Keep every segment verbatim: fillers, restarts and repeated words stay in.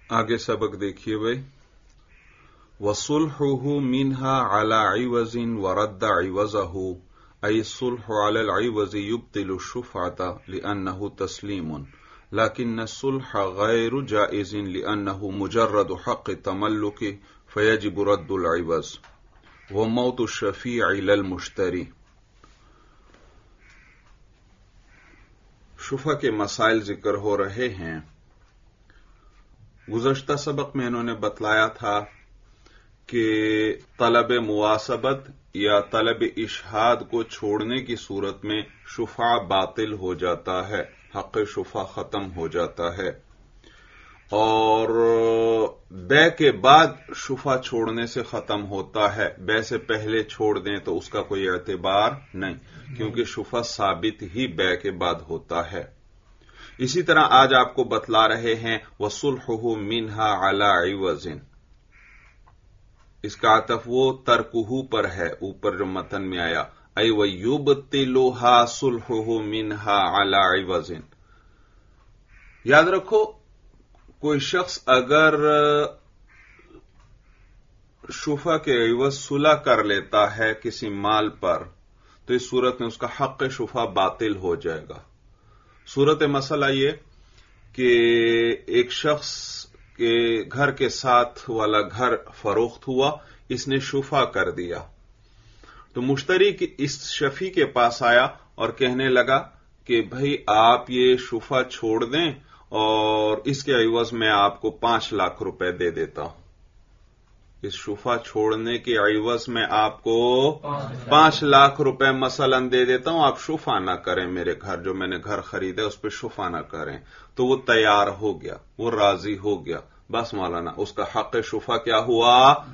آگے سبق دیکھیے بھائی. وَصُلْحُهُ مِنْهَا عَلَى عِوَزٍ وَرَدَّ عِوَزَهُ أي الصُّلْحُ عَلَى الْعِوَزِ يُبْطِلُ الشُّفْعَةَ لِأَنَّهُ تَسْلِيمٌ لكن الصلح غير جائز لأنه مجرد حق تملك فيجب رد العوض وموت الشفيع للمشتري. شفع کے مسائل ذکر ہو رہے ہیں. گزشتہ سبق میں انہوں نے بتلایا تھا کہ طلب مواسبت یا طلب اشہاد کو چھوڑنے کی صورت میں شفع باطل ہو جاتا ہے، حق شفع ختم ہو جاتا ہے، اور بے کے بعد شفع چھوڑنے سے ختم ہوتا ہے. بے سے پہلے چھوڑ دیں تو اس کا کوئی اعتبار نہیں، کیونکہ شفع ثابت ہی بے کے بعد ہوتا ہے. اسی طرح آج آپ کو بتلا رہے ہیں وَصُلْحُهُ مِنْهَا عَلَى عِوَزٍ. اس کا عطف وہ ترکہ پر ہے، اوپر جو متن میں آیا اَيْ وَيُبْطِلُهَا صُلْحُهُ مِنْهَا عَلَى عِوَزٍ. یاد رکھو، کوئی شخص اگر شفع کے عوض صلح کر لیتا ہے کسی مال پر تو اس صورت میں اس کا حق شفع باطل ہو جائے گا. صورت مسئلہ یہ کہ ایک شخص کے گھر کے ساتھ والا گھر فروخت ہوا، اس نے شفع کر دیا، تو مشتری اس شفیع کے پاس آیا اور کہنے لگا کہ بھئی آپ یہ شفع چھوڑ دیں اور اس کے عوض میں آپ کو پانچ لاکھ روپے دے دیتا ہوں. اس شفع چھوڑنے کے عوض میں آپ کو پانچ لاکھ روپے مثلا دے دیتا ہوں، آپ شفع نہ کریں، میرے گھر جو میں نے گھر خریدا اس پہ شفع نہ کریں. تو وہ تیار ہو گیا، وہ راضی ہو گیا. بس مولانا اس کا حق شفع کیا ہوا؟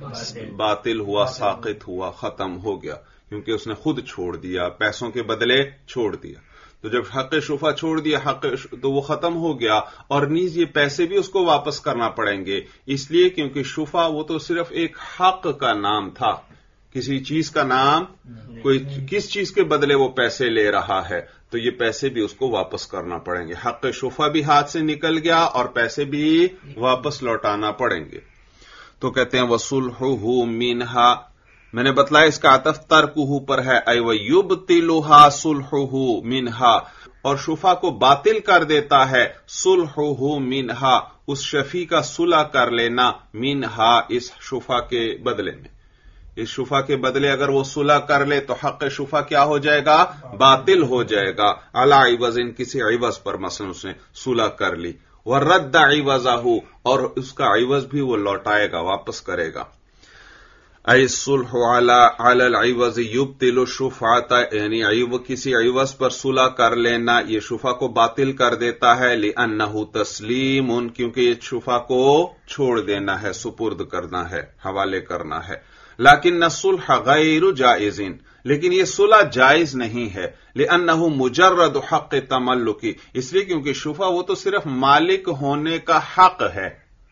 باطل ہوا، ساقط ہوا، ختم ہو گیا، کیونکہ اس نے خود چھوڑ دیا، پیسوں کے بدلے چھوڑ دیا. تو جب حق شفع چھوڑ دیا حق تو وہ ختم ہو گیا، اور نیز یہ پیسے بھی اس کو واپس کرنا پڑیں گے، اس لیے کیونکہ شفع وہ تو صرف ایک حق کا نام تھا، کسی چیز کا نام، کوئی کس چیز کے بدلے وہ پیسے لے رہا ہے، تو یہ پیسے بھی اس کو واپس کرنا پڑیں گے. حق شفع بھی ہاتھ سے نکل گیا اور پیسے بھی واپس لوٹانا پڑیں گے. تو کہتے ہیں وَصُلْحُهُ مِنْهَا، میں نے بتلایا اس کا عطف ترکہ پر ہے اَيْ وَيُبْطِلُهَا صُلْحُهُ مِنْهَا، اور شفع کو باطل کر دیتا ہے صُلْحُهُ مِنْهَا، اس شفیع کا صلح کر لینا، مِنْهَا اس شفع کے بدلے میں. اس شفع کے بدلے اگر وہ صلح کر لے تو حق شفع کیا ہو جائے گا؟ باطل ہو جائے گا. عَلَى عِوَزٍ، کسی عوض پر مثلا اس نے صلح کر لی. وَرَدَّ عِوَزَهُ، اور اس کا عوض بھی وہ لوٹائے گا، واپس کرے گا. اَيْ الصُّلْحُ عَلَى الْعِوَزِ يُبْطِلُ الشُّفْعَةَ، یعنی عوض کسی عوض پر صلح کر لینا یہ شفع کو باطل کر دیتا ہے. لِأَنَّهُ تَسْلِيمٌ، کیونکہ یہ شفع کو چھوڑ دینا ہے، سپرد کرنا ہے، حوالے کرنا ہے. لَكِنَّ الصُّلْحَ غَيْرُ جَائِزٍ، لیکن یہ صلح جائز نہیں ہے. لِأَنَّهُ مُجَرَّدُ حَقِّ تَمَلُّكِ، اس لیے کیونکہ شفع وہ تو صرف مالک ہونے کا حق ہے،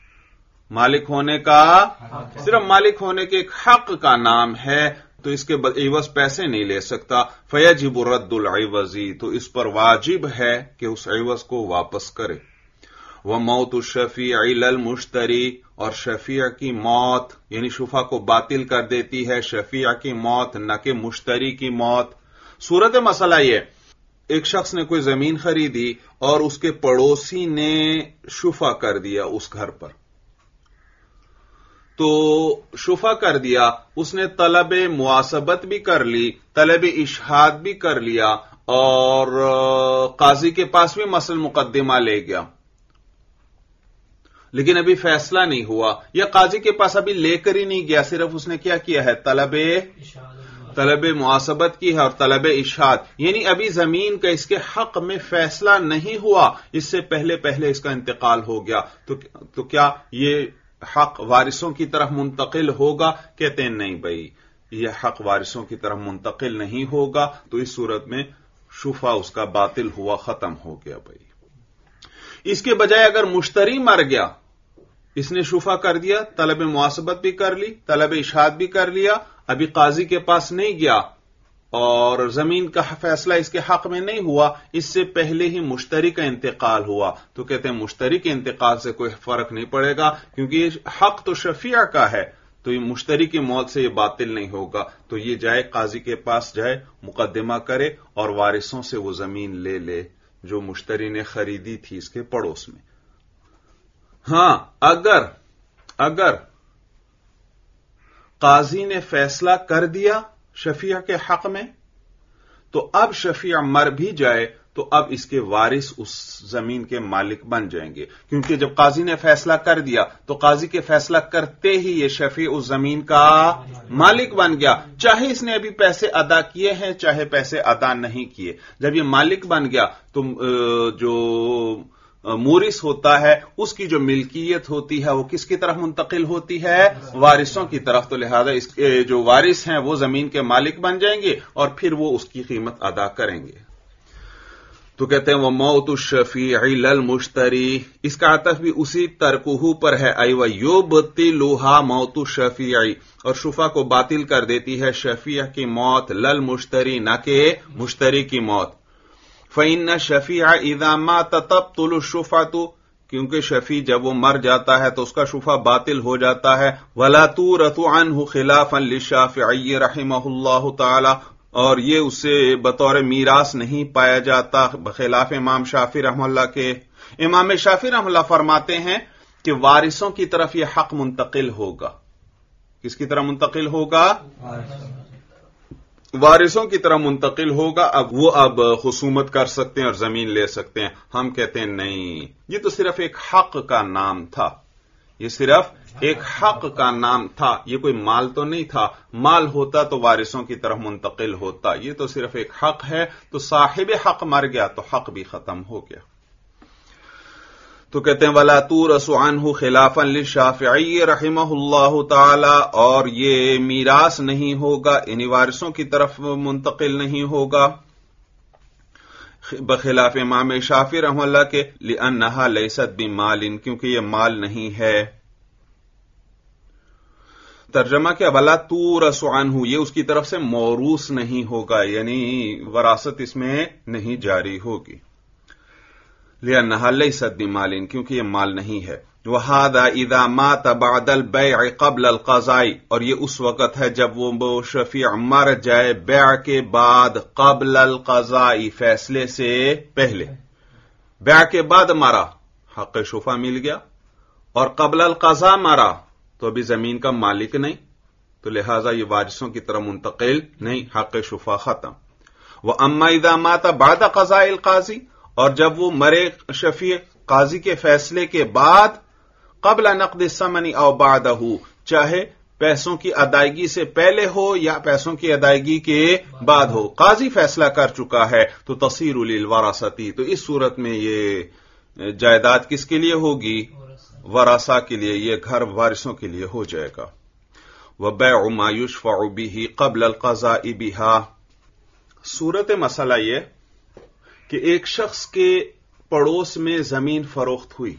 مالک ہونے کا، صرف مالک ہونے کے ایک حق کا نام ہے، تو اس کے عوض پیسے نہیں لے سکتا. فَيَجِبُ رَدُّ الْعِوَزِ، تو اس پر واجب ہے کہ اس عوض کو واپس کرے. وَمَوْتُ الشَّفِيعِ لِلْمُشْتَرِي، اور شفیع کی موت یعنی شفع کو باطل کر دیتی ہے شفیع کی موت، نہ کہ مشتری کی موت. صورت مسئلہ یہ، ایک شخص نے کوئی زمین خریدی اور اس کے پڑوسی نے شفع کر دیا اس گھر پر، تو شفع کر دیا، اس نے طلب مواسبت بھی کر لی، طلب اشہاد بھی کر لیا، اور قاضی کے پاس بھی مثلا مقدمہ لے گیا، لیکن ابھی فیصلہ نہیں ہوا، یا قاضی کے پاس ابھی لے کر ہی نہیں گیا، صرف اس نے کیا کیا ہے؟ طلب طلب مواسبت کی ہے اور طلب اشہاد، یعنی ابھی زمین کا اس کے حق میں فیصلہ نہیں ہوا، اس سے پہلے پہلے اس کا انتقال ہو گیا، تو, تو کیا یہ حق وارثوں کی طرف منتقل ہوگا؟ کہتے ہیں نہیں بھائی، یہ حق وارثوں کی طرف منتقل نہیں ہوگا. تو اس صورت میں شفع اس کا باطل ہوا، ختم ہو گیا. بھائی اس کے بجائے اگر مشتری مر گیا، اس نے شفع کر دیا، طلب مواسبت بھی کر لی، طلب اشہاد بھی کر لیا، ابھی قاضی کے پاس نہیں گیا، اور زمین کا فیصلہ اس کے حق میں نہیں ہوا، اس سے پہلے ہی مشتری کا انتقال ہوا، تو کہتے ہیں مشتری کے انتقال سے کوئی فرق نہیں پڑے گا، کیونکہ حق تو شفیع کا ہے، تو یہ مشتری کی موت سے یہ باطل نہیں ہوگا، تو یہ جائے قاضی کے پاس جائے، مقدمہ کرے اور وارثوں سے وہ زمین لے لے جو مشتری نے خریدی تھی اس کے پڑوس میں۔ ہاں، اگر اگر قاضی نے فیصلہ کر دیا شفیع کے حق میں، تو اب شفیع مر بھی جائے تو اب اس کے وارث اس زمین کے مالک بن جائیں گے، کیونکہ جب قاضی نے فیصلہ کر دیا تو قاضی کے فیصلہ کرتے ہی یہ شفیع اس زمین کا مالک بن گیا، چاہے اس نے ابھی پیسے ادا کیے ہیں چاہے پیسے ادا نہیں کیے۔ جب یہ مالک بن گیا تو جو مورث ہوتا ہے اس کی جو ملکیت ہوتی ہے وہ کس کی طرف منتقل ہوتی ہے؟ وارثوں کی طرف، تو لہذا اس کے جو وارث ہیں وہ زمین کے مالک بن جائیں گے اور پھر وہ اس کی قیمت ادا کریں گے۔ تو کہتے ہیں وہ موت الشفیع للمشتری، اس کا عطف بھی اسی ترکہ پر ہے، ای ویبطلھا موت الشفیع، اور شفیع کو باطل کر دیتی ہے شفیع کی موت، للمشتری نہ کہ مشتری کی موت۔ فإن الشفیع اذا مات تبطل الشفعۃ، کیونکہ شفیع جب وہ مر جاتا ہے تو اس کا شفع باطل ہو جاتا ہے۔ ولا تورث عنہ خلافا للشافعی رحمہ اللہ تعالی، اور یہ اسے بطور میراث نہیں پایا جاتا بخلاف امام شافعی رحمہ اللہ کے۔ امام شافعی رحمہ اللہ فرماتے ہیں کہ وارثوں کی طرف یہ حق منتقل ہوگا۔ کس کی طرف منتقل ہوگا؟ وارثوں کی طرف منتقل ہوگا، اب وہ اب خصومت کر سکتے ہیں اور زمین لے سکتے ہیں۔ ہم کہتے ہیں نہیں، یہ تو صرف ایک حق کا نام تھا، یہ صرف ایک حق کا نام تھا، یہ کوئی مال تو نہیں تھا، مال ہوتا تو وارثوں کی طرف منتقل ہوتا، یہ تو صرف ایک حق ہے، تو صاحب حق مر گیا تو حق بھی ختم ہو گیا۔ تو کہتے ہیں وَلَا تُورَثُ عَنْهُ خِلَافًا لِلشَّافِعِيِّ رَحِمَهُ اللَّهُ تَعَالَى، اور یہ میراث نہیں ہوگا، یعنی وارثوں کی طرف منتقل نہیں ہوگا بخلاف امام شافعی رحمہ اللہ کے، لِأَنَّهَا لَيْسَتْ بِمَالٍ، کیونکہ یہ مال نہیں ہے۔ ترجمہ کیا؟ وَلَا تُورَثُ عَنْهُ، یہ اس کی طرف سے موروث نہیں ہوگا، یعنی وراثت اس میں نہیں جاری ہوگی۔ لِأَنَّهَا لَيْسَتْ بِمَالٍ، کیونکہ یہ مال نہیں ہے۔ وَهَذَا إِذَا مَاتَ بَعْدَ الْبَيْعِ قَبْلَ الْقَضَاءِ، اور یہ اس وقت ہے جب وہ شفیع مر جائے بیع کے بعد، قبل القضاء، فیصلے سے پہلے۔ بیع کے بعد مرا، حق شفع مل گیا، اور قبل القضاء مرا تو ابھی زمین کا مالک نہیں، تو لہذا یہ وارثوں کی طرح منتقل نہیں، حق شفع ختم۔ وَأَمَّا إِذَا مَاتَ بَعْدَ قَضَاءِ الْقَاضِي، اور جب وہ مرے شفیع قاضی کے فیصلے کے بعد، قبل نقد الثمن او بعدہ، چاہے پیسوں کی ادائیگی سے پہلے ہو یا پیسوں کی ادائیگی کے بعد ہو، قاضی فیصلہ کر چکا ہے تو تصیر للوراثتی، تو اس صورت میں یہ جائیداد کس کے لیے ہوگی؟ ورثہ کے لیے، یہ گھر وارثوں کے لیے ہو جائے گا۔ وبيع ما يشفع به قبل القضاء بها، صورت مسئلہ یہ کہ ایک شخص کے پڑوس میں زمین فروخت ہوئی،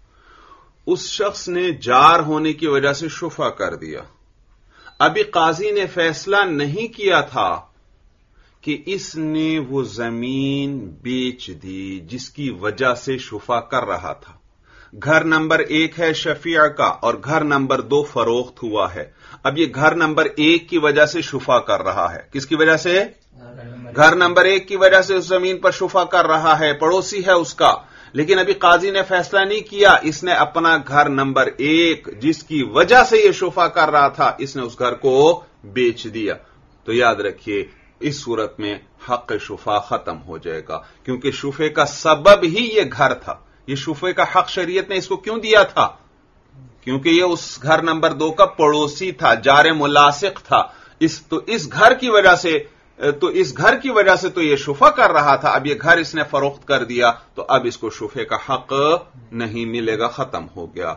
اس شخص نے جار ہونے کی وجہ سے شفع کر دیا، ابھی قاضی نے فیصلہ نہیں کیا تھا کہ اس نے وہ زمین بیچ دی جس کی وجہ سے شفع کر رہا تھا۔ گھر نمبر ایک ہے شفیع کا اور گھر نمبر دو فروخت ہوا ہے، اب یہ گھر نمبر ایک کی وجہ سے شفع کر رہا ہے۔ کس کی وجہ سے؟ گھر نمبر ایک کی وجہ سے اس زمین پر شفع کر رہا ہے، پڑوسی ہے اس کا، لیکن ابھی قاضی نے فیصلہ نہیں کیا، اس نے اپنا گھر نمبر ایک جس کی وجہ سے یہ شفع کر رہا تھا، اس نے اس گھر کو بیچ دیا، تو یاد رکھیے اس صورت میں حق شفع ختم ہو جائے گا، کیونکہ شفع کا سبب ہی یہ گھر تھا۔ یہ شفع کا حق شریعت نے اس کو کیوں دیا تھا؟ کیونکہ یہ اس گھر نمبر دو کا پڑوسی تھا، جار ملاصق تھا، اس تو اس گھر کی وجہ سے تو اس گھر کی وجہ سے تو یہ شفع کر رہا تھا، اب یہ گھر اس نے فروخت کر دیا تو اب اس کو شفع کا حق نہیں ملے گا، ختم ہو گیا۔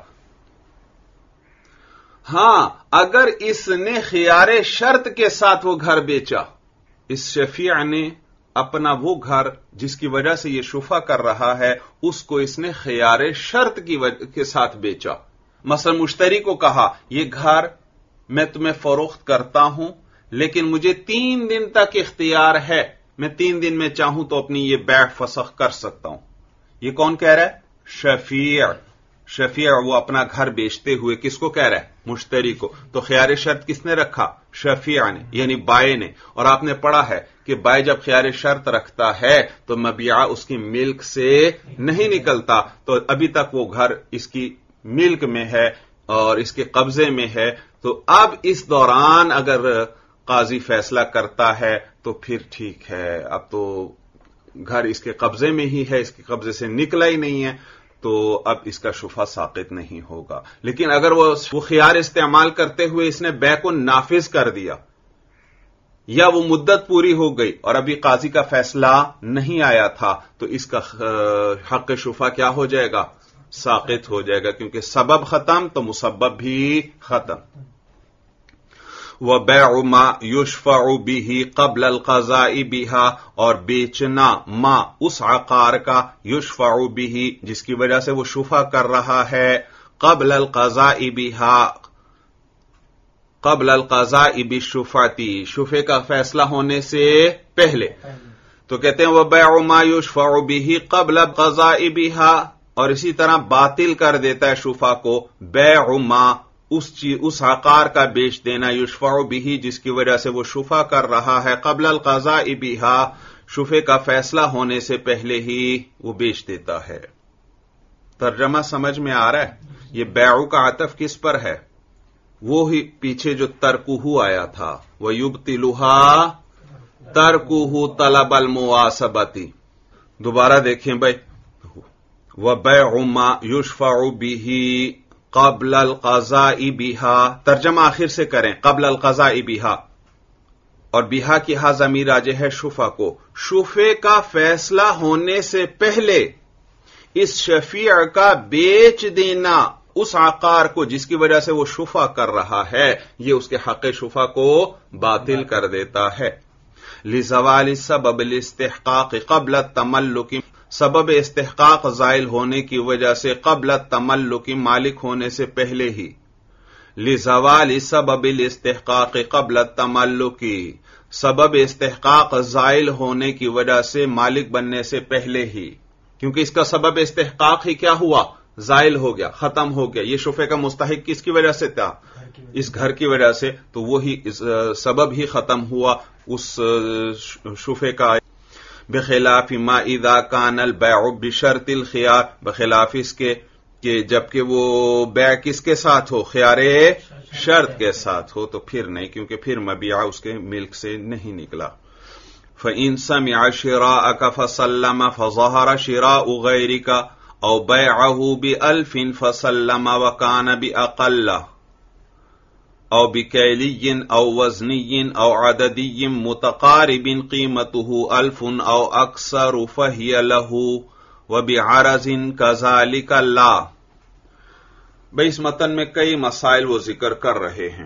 ہاں، اگر اس نے خیار شرط کے ساتھ وہ گھر بیچا، اس شفیع نے اپنا وہ گھر جس کی وجہ سے یہ شفع کر رہا ہے اس کو اس نے خیار شرط کی وجہ کے ساتھ بیچا، مثلا مشتری کو کہا یہ گھر میں تمہیں فروخت کرتا ہوں، لیکن مجھے تین دن تک اختیار ہے، میں تین دن میں چاہوں تو اپنی یہ بیع فسخ کر سکتا ہوں. یہ کون کہہ رہا ہے؟ شفیع. شفیع وہ اپنا گھر بیچتے ہوئے کس کو کہہ رہا ہے؟ مشتری کو. تو خیار شرط کس نے رکھا؟ شفیع نے، یعنی بائع نے. اور آپ نے پڑھا ہے کہ بائع جب خیار شرط رکھتا ہے تو مبیعہ اس کی ملک سے نہیں نکلتا، تو ابھی تک وہ گھر اس کی ملک میں ہے اور اس کے قبضے میں ہے. تو اب اس دوران اگر قاضی فیصلہ کرتا ہے تو پھر ٹھیک ہے، اب تو گھر اس کے قبضے میں ہی ہے، اس کے قبضے سے نکلا ہی نہیں ہے، تو اب اس کا شفع ساقط نہیں ہوگا. لیکن اگر وہ خیار استعمال کرتے ہوئے اس نے بیع کو نافذ کر دیا، یا وہ مدت پوری ہو گئی اور ابھی قاضی کا فیصلہ نہیں آیا تھا، تو اس کا حق شفع کیا ہو جائے گا؟ ساقط ہو جائے گا، کیونکہ سبب ختم تو مسبب بھی ختم. وَبَيْعُ مَا يُشْفَعُ بِهِ قَبْلَ الْقَضَاءِ بِهَا، اور بیچنا ما اس عقار کا يُشْفَعُ بِهِ جس کی وجہ سے وہ شفع کر رہا ہے، قبل القضاء بِهَا، قبل القضاء بالشفعتی، شفع کا فیصلہ ہونے سے پہلے. تو کہتے ہیں وَبَيْعُ مَا يُشْفَعُ بِهِ قَبْلَ الْقَضاء بِهَا، اور اسی طرح باطل کر دیتا ہے شفع کو بیع ما اس اس عقار کا بیچ دینا، یشفع به جس کی وجہ سے وہ شفع کر رہا ہے، قبل القضاء بها، شفع کا فیصلہ ہونے سے پہلے ہی وہ بیچ دیتا ہے. ترجمہ سمجھ میں آ رہا ہے؟ یہ بیع کا عطف کس پر ہے؟ وہی پیچھے جو ترکہ آیا تھا، وَيُبْطِلُهَا ترکہ طلب المواسبتی. دوبارہ دیکھیں بھائی، وَبَيْعُ مَا يُشْفَعُ بِهِ قبل القضاء بها، ترجمہ آخر سے کریں، قبل القضاء بها، اور بها کی ہا ضمیر راجع ہے شفع کو. شفع کا فیصلہ ہونے سے پہلے اس شفیع کا بیچ دینا اس عقار کو جس کی وجہ سے وہ شفع کر رہا ہے، یہ اس کے حق شفع کو باطل کر دیتا ہے. لزوال سبب الاستحقاق قبل التملک، سبب استحقاق زائل ہونے کی وجہ سے قبل التملک، مالک ہونے سے پہلے ہی. لزوال سبب الاستحقاق قبل التملک، سبب استحقاق زائل ہونے کی وجہ سے مالک بننے سے پہلے ہی، کیونکہ اس کا سبب استحقاق ہی کیا ہوا؟ زائل ہو گیا، ختم ہو گیا. یہ شفع کا مستحق کس کی وجہ سے تھا؟ اس گھر کی وجہ سے، تو وہی سبب ہی ختم ہوا اس شفع کا. بخلاف ما اذا كان البيع بشرط الخيار، بخلاف اس کے کہ جبکہ وہ بیع کس کے ساتھ ہو؟ خیار شرط کے ساتھ ہو، تو پھر نہیں، کیونکہ پھر مبیع اس کے ملک سے نہیں نکلا. فإن سمع شراءك فسلم فظهر شراء غيرك او بيعه بألف فسلم وكان بأقل او بکیلی او وزنی او عددی متقارب قیمته الف او اکثر فہی له وبعرض کذالک لا. بھئی اس متن میں کئی مسائل وہ ذکر کر رہے ہیں.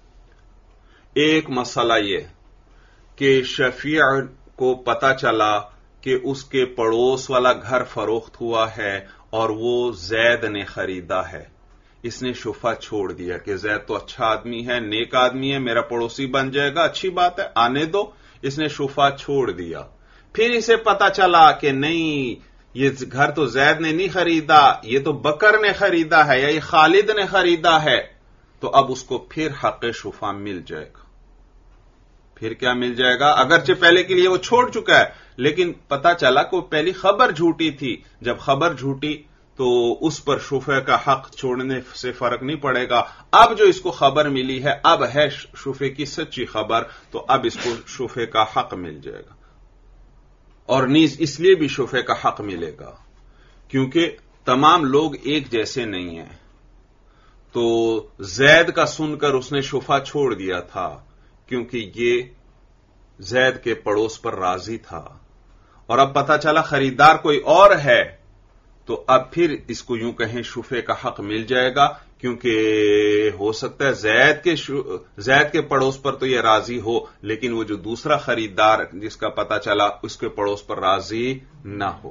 ایک مسئلہ یہ کہ شفیع کو پتا چلا کہ اس کے پڑوس والا گھر فروخت ہوا ہے اور وہ زید نے خریدا ہے. اس نے شفع چھوڑ دیا کہ زید تو اچھا آدمی ہے، نیک آدمی ہے، میرا پڑوسی بن جائے گا، اچھی بات ہے، آنے دو. اس نے شفع چھوڑ دیا. پھر اسے پتا چلا کہ نہیں، یہ گھر تو زید نے نہیں خریدا، یہ تو بکر نے خریدا ہے یا یہ خالد نے خریدا ہے، تو اب اس کو پھر حق شفع مل جائے گا. پھر کیا مل جائے گا؟ اگرچہ پہلے کے لیے وہ چھوڑ چکا ہے، لیکن پتا چلا کہ وہ پہلی خبر جھوٹی تھی. جب خبر جھوٹی تو اس پر شفع کا حق چھوڑنے سے فرق نہیں پڑے گا. اب جو اس کو خبر ملی ہے، اب ہے شفع کی سچی خبر، تو اب اس کو شفع کا حق مل جائے گا. اور نیز اس لیے بھی شفع کا حق ملے گا کیونکہ تمام لوگ ایک جیسے نہیں ہیں. تو زید کا سن کر اس نے شفع چھوڑ دیا تھا کیونکہ یہ زید کے پڑوس پر راضی تھا، اور اب پتا چلا خریدار کوئی اور ہے، تو اب پھر اس کو یوں کہیں شفع کا حق مل جائے گا، کیونکہ ہو سکتا ہے زید کے شو... زید کے پڑوس پر تو یہ راضی ہو، لیکن وہ جو دوسرا خریدار جس کا پتا چلا اس کے پڑوس پر راضی نہ ہو.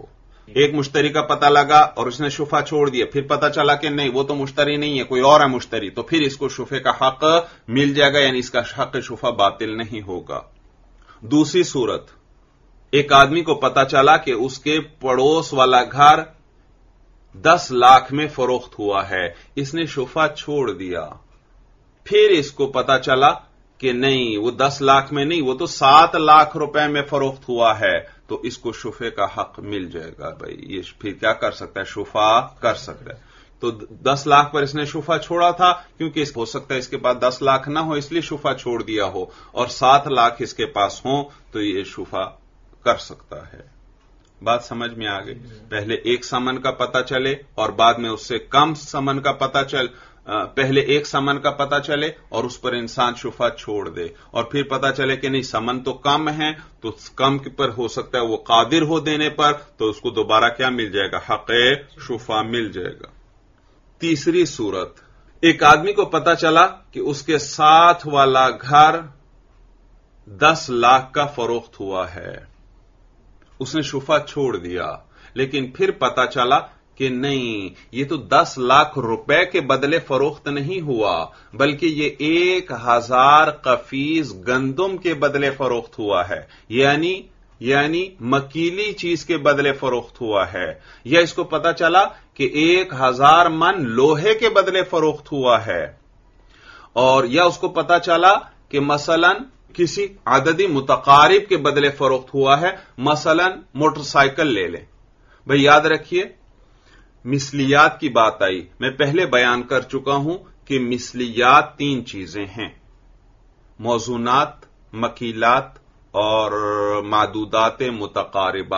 ایک مشتری کا پتہ لگا اور اس نے شفا چھوڑ دیا، پھر پتہ چلا کہ نہیں وہ تو مشتری نہیں ہے، کوئی اور ہے مشتری، تو پھر اس کو شفے کا حق مل جائے گا، یعنی اس کا حق شفا باطل نہیں ہوگا۔ دوسری صورت، ایک آدمی کو پتہ چلا کہ اس کے پڑوس والا گھر دس لاکھ میں فروخت ہوا ہے، اس نے شفا چھوڑ دیا، پھر اس کو پتہ چلا کہ نہیں وہ دس لاکھ میں نہیں، وہ تو سات لاکھ روپے میں فروخت ہوا ہے، تو اس کو شفے کا حق مل جائے گا۔ بھائی یہ پھر کیا کر سکتا ہے؟ شفا کر سکتا ہے۔ تو دس لاکھ پر اس نے شفا چھوڑا تھا، کیونکہ ہو سکتا ہے اس کے پاس دس لاکھ نہ ہو اس لیے شفا چھوڑ دیا ہو، اور سات لاکھ اس کے پاس ہوں تو یہ شفا کر سکتا ہے۔ بات سمجھ میں آ گئی؟ پہلے ایک سمن کا پتہ چلے اور بعد میں اس سے کم سمن کا پتہ چل پہلے ایک سمن کا پتہ چلے اور اس پر انسان شفا چھوڑ دے، اور پھر پتہ چلے کہ نہیں سمن تو کم ہے، تو کم پر ہو سکتا ہے وہ قادر ہو دینے پر، تو اس کو دوبارہ کیا مل جائے گا؟ حق شفا مل جائے گا۔ تیسری صورت، ایک آدمی کو پتہ چلا کہ اس کے ساتھ والا گھر دس لاکھ کا فروخت ہوا ہے، اس نے شفا چھوڑ دیا، لیکن پھر پتہ چلا کہ نہیں یہ تو دس لاکھ روپے کے بدلے فروخت نہیں ہوا، بلکہ یہ ایک ہزار قفیز گندم کے بدلے فروخت ہوا ہے، یعنی یعنی مکیلی چیز کے بدلے فروخت ہوا ہے، یا اس کو پتہ چلا کہ ایک ہزار من لوہے کے بدلے فروخت ہوا ہے، اور یا اس کو پتہ چلا کہ مثلا کسی عددی متقارب کے بدلے فروخت ہوا ہے، مثلا موٹر سائیکل لے لیں۔ بھئی یاد رکھیے مثلیات کی بات آئی، میں پہلے بیان کر چکا ہوں کہ مثلیات تین چیزیں ہیں، موزونات، مکیلات اور معدودات متقاربہ۔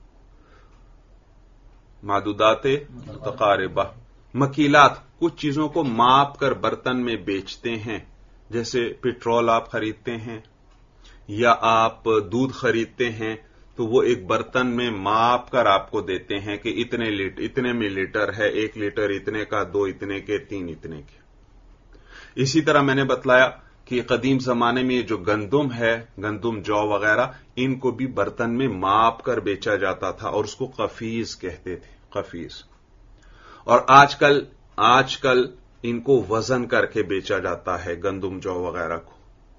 معدودات متقاربہ، مکیلات کچھ چیزوں کو ماپ کر برتن میں بیچتے ہیں، جیسے پٹرول آپ خریدتے ہیں یا آپ دودھ خریدتے ہیں تو وہ ایک برتن میں ماپ کر آپ کو دیتے ہیں کہ اتنے لیٹر اتنے میں لیٹر ہے، ایک لیٹر اتنے کا، دو اتنے کے، تین اتنے کے۔ اسی طرح میں نے بتلایا کہ قدیم زمانے میں جو گندم ہے، گندم جو وغیرہ، ان کو بھی برتن میں ماپ کر بیچا جاتا تھا اور اس کو قفیز کہتے تھے، قفیز۔ اور آج کل آج کل ان کو وزن کر کے بیچا جاتا ہے، گندم جو وغیرہ کو،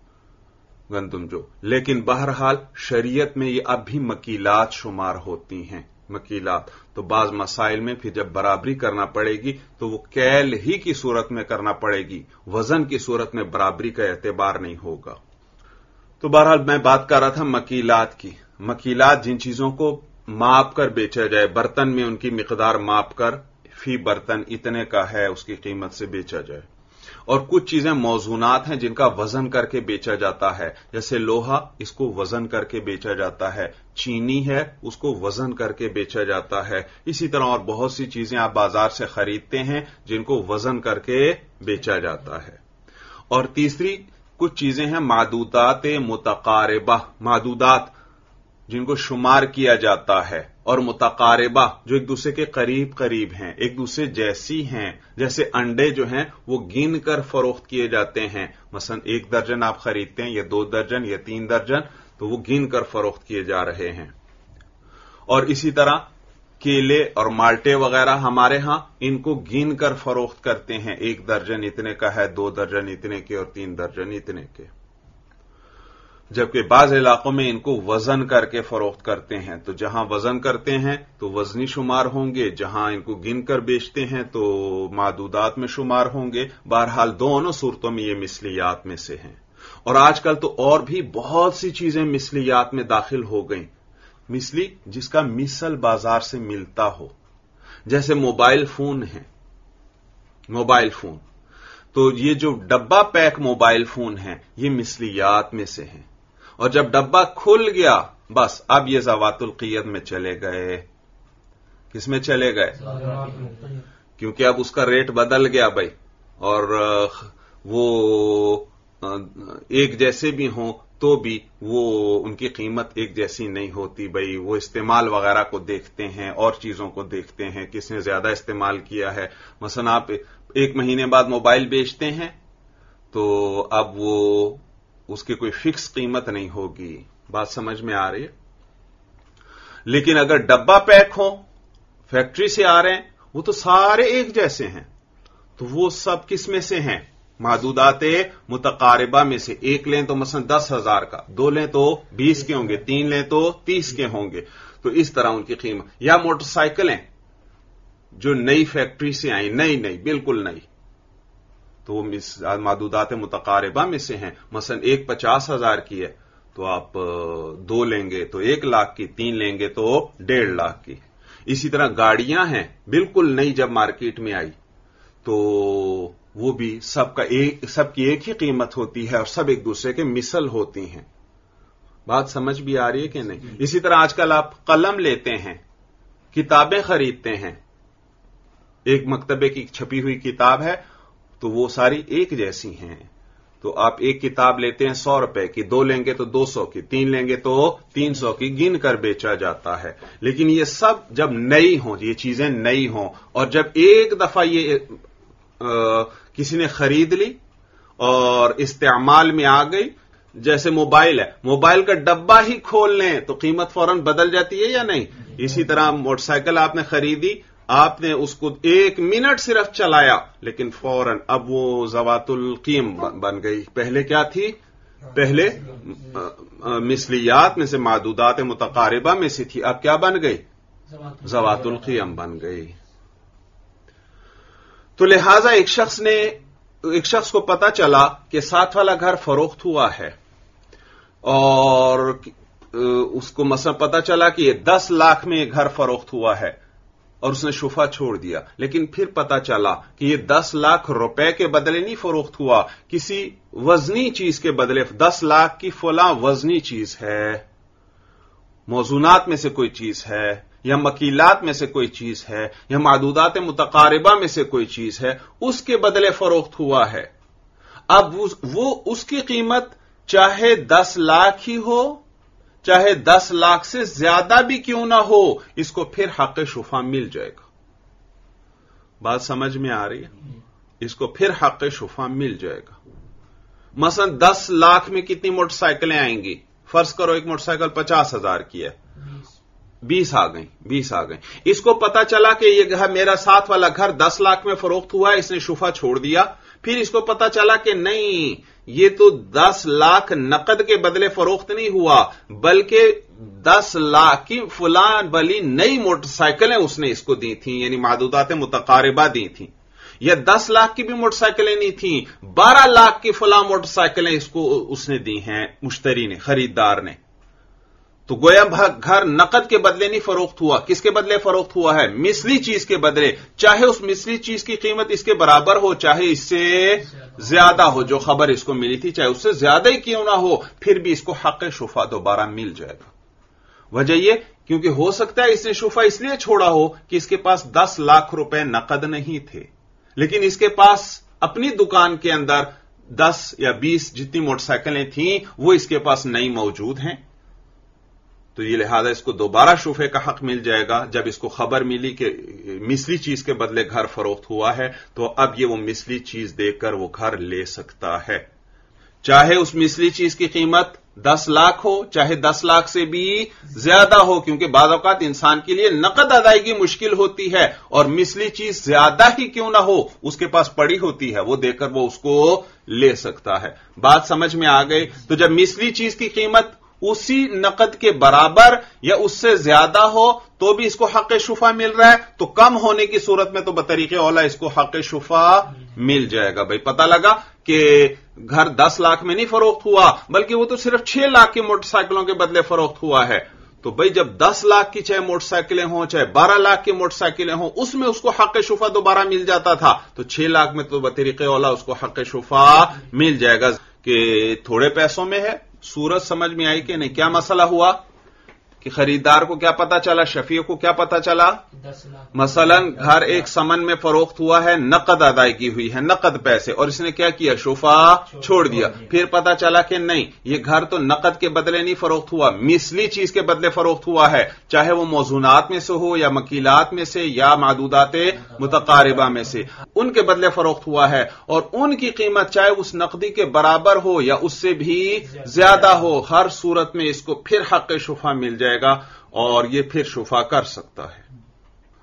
گندم جو، لیکن بہرحال شریعت میں یہ اب بھی مکیلات شمار ہوتی ہیں، مکیلات۔ تو بعض مسائل میں پھر جب برابری کرنا پڑے گی تو وہ کیل ہی کی صورت میں کرنا پڑے گی، وزن کی صورت میں برابری کا اعتبار نہیں ہوگا۔ تو بہرحال میں بات کر رہا تھا مکیلات کی۔ مکیلات جن چیزوں کو ماپ کر بیچا جائے، برتن میں ان کی مقدار ماپ کر فی برتن اتنے کا ہے اس کی قیمت سے بیچا جائے، اور کچھ چیزیں موزونات ہیں جن کا وزن کر کے بیچا جاتا ہے، جیسے لوہا، اس کو وزن کر کے بیچا جاتا ہے، چینی ہے اس کو وزن کر کے بیچا جاتا ہے، اسی طرح اور بہت سی چیزیں آپ بازار سے خریدتے ہیں جن کو وزن کر کے بیچا جاتا ہے۔ اور تیسری کچھ چیزیں ہیں معدودات متقاربہ، معدودات جن کو شمار کیا جاتا ہے، اور متقاربہ جو ایک دوسرے کے قریب قریب ہیں، ایک دوسرے جیسی ہیں، جیسے انڈے جو ہیں وہ گن کر فروخت کیے جاتے ہیں، مثلا ایک درجن آپ خریدتے ہیں یا دو درجن یا تین درجن، تو وہ گن کر فروخت کیے جا رہے ہیں۔ اور اسی طرح کیلے اور مالٹے وغیرہ ہمارے ہاں ان کو گن کر فروخت کرتے ہیں، ایک درجن اتنے کا ہے، دو درجن اتنے کے اور تین درجن اتنے کے، جبکہ بعض علاقوں میں ان کو وزن کر کے فروخت کرتے ہیں۔ تو جہاں وزن کرتے ہیں تو وزنی شمار ہوں گے، جہاں ان کو گن کر بیچتے ہیں تو معدودات میں شمار ہوں گے۔ بہرحال دونوں صورتوں میں یہ مثلیات میں سے ہیں۔ اور آج کل تو اور بھی بہت سی چیزیں مثلیات میں داخل ہو گئیں، مثلی جس کا مثل بازار سے ملتا ہو، جیسے موبائل فون ہیں، موبائل فون، تو یہ جو ڈبہ پیک موبائل فون ہیں یہ مثلیات میں سے ہیں، اور جب ڈبہ کھل گیا بس اب یہ ذوات القید میں چلے گئے۔ کس میں چلے گئے؟ کیونکہ اب اس کا ریٹ بدل گیا بھائی، اور وہ ایک جیسے بھی ہوں تو بھی وہ ان کی قیمت ایک جیسی نہیں ہوتی بھائی، وہ استعمال وغیرہ کو دیکھتے ہیں اور چیزوں کو دیکھتے ہیں، کس نے زیادہ استعمال کیا ہے۔ مثلا آپ ایک مہینے بعد موبائل بیچتے ہیں تو اب وہ اس کی کوئی فکس قیمت نہیں ہوگی، بات سمجھ میں آ رہی ہے؟ لیکن اگر ڈبہ پیک ہو فیکٹری سے آ رہے ہیں وہ تو سارے ایک جیسے ہیں، تو وہ سب کس میں سے ہیں؟ معدودات متقاربہ میں سے. ایک لیں تو مثلا دس ہزار کا، دو لیں تو بیس کے ہوں گے، تین لیں تو تیس کے ہوں گے. تو اس طرح ان کی قیمت. یا موٹر سائیکلیں جو نئی فیکٹری سے آئیں، نئی نئی بالکل نئی، تو وہ معدودات متقاربہ میں سے ہیں. مثلا ایک پچاس ہزار کی ہے تو آپ دو لیں گے تو ایک لاکھ کی، تین لیں گے تو ڈیڑھ لاکھ کی. اسی طرح گاڑیاں ہیں بالکل نئی، جب مارکیٹ میں آئی تو وہ بھی سب کا ایک سب کی ایک ہی قیمت ہوتی ہے اور سب ایک دوسرے کے مثل ہوتی ہیں. بات سمجھ بھی آ رہی ہے کہ نہیں؟ اسی طرح آج کل آپ قلم لیتے ہیں، کتابیں خریدتے ہیں، ایک مکتبے کی چھپی ہوئی کتاب ہے تو وہ ساری ایک جیسی ہیں. تو آپ ایک کتاب لیتے ہیں سو روپے کی، دو لیں گے تو دو سو کی، تین لیں گے تو تین سو کی، گن کر بیچا جاتا ہے. لیکن یہ سب جب نئی ہوں، یہ چیزیں نئی ہوں، اور جب ایک دفعہ یہ آ, کسی نے خرید لی اور استعمال میں آ گئی، جیسے موبائل ہے، موبائل کا ڈبہ ہی کھول لیں تو قیمت فوراً بدل جاتی ہے یا نہیں؟ اسی طرح موٹر سائیکل آپ نے خریدی، آپ نے اس کو ایک منٹ صرف چلایا لیکن فوراً اب وہ ذوات القیم بن گئی. پہلے کیا تھی؟ پہلے مثلیات میں سے، معدودات متقاربہ میں سے تھی، اب کیا بن گئی؟ ذوات القیم بن گئی. تو لہذا ایک شخص نے ایک شخص کو پتا چلا کہ ساتھ والا گھر فروخت ہوا ہے، اور اس کو مثلا پتا چلا کہ یہ دس لاکھ میں یہ گھر فروخت ہوا ہے، اور اس نے شفا چھوڑ دیا. لیکن پھر پتا چلا کہ یہ دس لاکھ روپے کے بدلے نہیں فروخت ہوا، کسی وزنی چیز کے بدلے. دس لاکھ کی فلاں وزنی چیز ہے، موزونات میں سے کوئی چیز ہے، یا مکیلات میں سے کوئی چیز ہے، یا معدودات متقاربہ میں سے کوئی چیز ہے، اس کے بدلے فروخت ہوا ہے. اب وہ اس کی قیمت چاہے دس لاکھ ہی ہو، چاہے دس لاکھ سے زیادہ بھی کیوں نہ ہو، اس کو پھر حق شفا مل جائے گا. بات سمجھ میں آ رہی ہے؟ اس کو پھر حق شفا مل جائے گا. مثلا دس لاکھ میں کتنی موٹر سائیکلیں آئیں گی؟ فرض کرو ایک موٹر سائیکل پچاس ہزار کی ہے، بیس آ گئیں بیس آ گئیں. اس کو پتا چلا کہ یہ گھر، میرا ساتھ والا گھر دس لاکھ میں فروخت ہوا ہے، اس نے شفا چھوڑ دیا. پھر اس کو پتا چلا کہ نہیں، یہ تو دس لاکھ نقد کے بدلے فروخت نہیں ہوا، بلکہ دس لاکھ کی فلاں بلی نئی موٹر سائیکلیں اس نے اس کو دی تھیں، یعنی معدودات متقاربہ دی تھیں. یا دس لاکھ کی بھی موٹر سائیکلیں نہیں تھیں، بارہ لاکھ کی فلاں موٹر سائیکلیں اس کو اس نے دی ہیں، مشتری نے، خریدار نے. تو گویا گھر نقد کے بدلے نہیں فروخت ہوا. کس کے بدلے فروخت ہوا ہے؟ مثلی چیز کے بدلے. چاہے اس مثلی چیز کی قیمت اس کے برابر ہو، چاہے اس سے زیادہ ہو، جو خبر اس کو ملی تھی چاہے اس سے زیادہ ہی کیوں نہ ہو، پھر بھی اس کو حق شفا دوبارہ مل جائے گا. وجہ یہ کیونکہ ہو سکتا ہے اس نے شفا اس لیے چھوڑا ہو کہ اس کے پاس دس لاکھ روپے نقد نہیں تھے، لیکن اس کے پاس اپنی دکان کے اندر دس یا بیس جتنی موٹر سائیکلیں تھیں وہ اس کے پاس نئی موجود ہیں. تو یہ لہذا اس کو دوبارہ شفے کا حق مل جائے گا. جب اس کو خبر ملی کہ مثلی چیز کے بدلے گھر فروخت ہوا ہے تو اب یہ وہ مثلی چیز دیکھ کر وہ گھر لے سکتا ہے، چاہے اس مثلی چیز کی قیمت دس لاکھ ہو، چاہے دس لاکھ سے بھی زیادہ ہو، کیونکہ بعض اوقات انسان کے لیے نقد ادائیگی مشکل ہوتی ہے اور مثلی چیز زیادہ ہی کیوں نہ ہو اس کے پاس پڑی ہوتی ہے، وہ دے کر وہ اس کو لے سکتا ہے. بات سمجھ میں آ گئی؟ تو جب مثلی چیز کی قیمت اسی نقد کے برابر یا اس سے زیادہ ہو تو بھی اس کو حق شفا مل رہا ہے، تو کم ہونے کی صورت میں تو بطریق اولا اس کو حق شفا مل جائے گا. بھائی پتہ لگا کہ گھر دس لاکھ میں نہیں فروخت ہوا بلکہ وہ تو صرف چھ لاکھ کی موٹر سائیکلوں کے بدلے فروخت ہوا ہے. تو بھائی جب دس لاکھ کی چاہے موٹر سائیکلیں ہوں چاہے بارہ لاکھ کی موٹر سائیکلیں ہوں اس میں اس کو حق شفا دوبارہ مل جاتا تھا، تو چھ لاکھ میں تو بطریق اولا اس کو حق شفا مل جائے گا. کہ تھوڑے پیسوں میں ہے. صورت سمجھ میں آئی کہ نہیں؟ کیا مسئلہ ہوا کہ خریدار کو کیا پتا چلا، شفیع کو کیا پتا چلا؟ مثلا گھر ایک سمن میں فروخت ہوا ہے، نقد ادائیگی ہوئی ہے، نقد پیسے، اور اس نے کیا کیا؟ شفا چھوڑ دیا. پھر پتا چلا کہ نہیں، یہ گھر تو نقد کے بدلے نہیں فروخت ہوا، مثلی چیز کے بدلے فروخت ہوا ہے، چاہے وہ موزونات میں سے ہو یا مکیلات میں سے یا معدودات متقاربہ میں سے، ان کے بدلے فروخت ہوا ہے، اور ان کی قیمت چاہے اس نقدی کے برابر ہو یا اس سے بھی زیادہ ہو، ہر صورت میں اس کو پھر حق شفا مل جائے گا اور یہ پھر شفا کر سکتا ہے.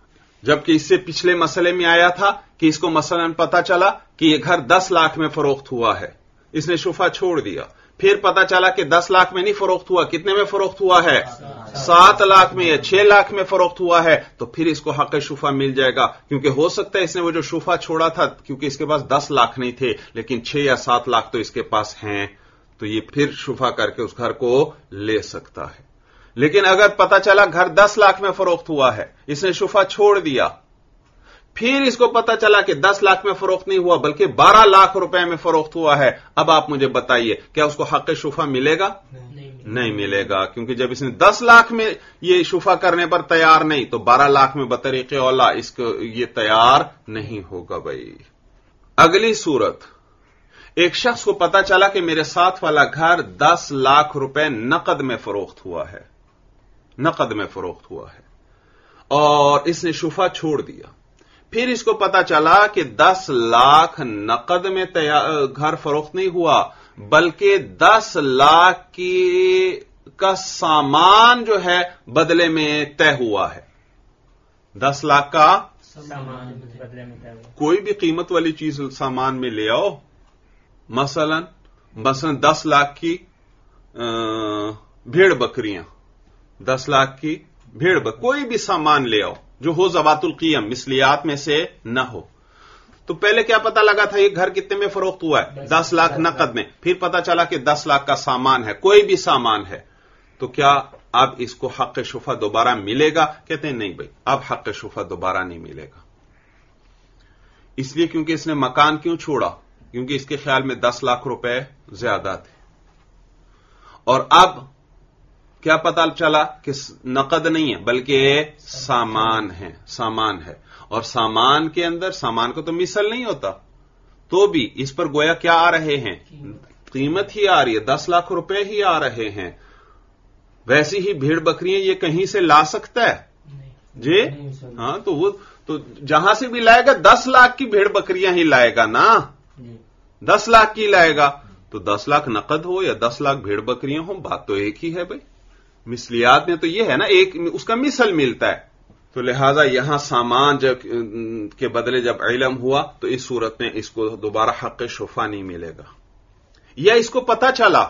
جبکہ اس سے پچھلے مسئلے میں آیا تھا کہ اس کو مثلاً پتا چلا کہ یہ گھر دس لاکھ میں فروخت ہوا ہے، اس نے شفعہ چھوڑ دیا، پھر پتا چلا کہ دس لاکھ میں نہیں فروخت ہوا، کتنے میں فروخت ہوا ہے؟ سات لاکھ میں یا چھ لاکھ میں فروخت ہوا ہے، تو پھر اس کو حق شفعہ مل جائے گا، کیونکہ ہو سکتا ہے اس نے وہ جو شفعہ چھوڑا تھا کیونکہ اس کے پاس دس لاکھ نہیں تھے لیکن چھ یا سات لاکھ تو اس کے پاس ہیں، تو یہ پھر شفعہ کر کے اس گھر کو لے سکتا ہے۔ لیکن اگر پتا چلا گھر دس لاکھ میں فروخت ہوا ہے، اس نے شفعہ چھوڑ دیا، پھر اس کو پتا چلا کہ دس لاکھ میں فروخت نہیں ہوا بلکہ بارہ لاکھ روپے میں فروخت ہوا ہے، اب آپ مجھے بتائیے کیا اس کو حق شفعہ ملے گا؟ نہیں ملے گا، کیونکہ جب اس نے دس لاکھ میں یہ شفعہ کرنے پر تیار نہیں تو بارہ لاکھ میں بطریق اولا اس کو یہ تیار نہیں ہوگا۔ بھائی اگلی صورت، ایک شخص کو پتا چلا کہ میرے ساتھ والا گھر دس لاکھ روپے نقد میں فروخت ہوا ہے، نقد میں فروخت ہوا ہے اور اس نے شفعہ چھوڑ دیا، پھر اس کو پتا چلا کہ دس لاکھ نقد میں گھر فروخت نہیں ہوا بلکہ دس لاکھ کی کا سامان جو ہے بدلے میں طے ہوا ہے، دس لاکھ کا سامان بدلے میں طے ہوا، کوئی بھی قیمت والی چیز سامان میں لے آؤ، مثلا مثلا دس لاکھ کی بھیڑ بکریاں، دس لاکھ کی بھیڑ بکری، کوئی بھی سامان لے آؤ جو ہو ذوات القیم، مثلیات میں سے نہ ہو، تو پہلے کیا پتا لگا تھا یہ گھر کتنے میں فروخت ہوا ہے؟ دس لاکھ نقد میں، پھر پتا چلا کہ دس لاکھ کا سامان ہے، کوئی بھی سامان ہے، تو کیا اب اس کو حق شفعہ دوبارہ ملے گا؟ کہتے ہیں نہیں بھائی، اب حق شفعہ دوبارہ نہیں ملے گا، اس لیے کیونکہ اس نے مکان کیوں چھوڑا؟ کیونکہ اس کے خیال میں دس لاکھ روپے زیادہ تھے، اور اب کیا پتا چلا کہ نقد نہیں ہے بلکہ سامان ہے، سامان ہے، اور سامان کے اندر سامان کو تو مثل نہیں ہوتا، تو بھی اس پر گویا کیا آ رہے ہیں؟ قیمت ہی آ رہی ہے، دس لاکھ روپے ہی آ رہے ہیں۔ ویسی ہی بھیڑ بکریاں یہ کہیں سے لا سکتا ہے؟ جی ہاں، تو وہ تو جہاں سے بھی لائے گا دس لاکھ کی بھیڑ بکریاں ہی لائے گا نا، دس لاکھ کی لائے گا، تو دس لاکھ نقد ہو یا دس لاکھ بھیڑ بکریاں ہوں، بات تو ایک ہی ہے بھائی، مثلیات میں تو یہ ہے نا، ایک اس کا مثل ملتا ہے، تو لہذا یہاں سامان جب کے بدلے جب علم ہوا تو اس صورت میں اس کو دوبارہ حق شفعہ نہیں ملے گا۔ یا اس کو پتا چلا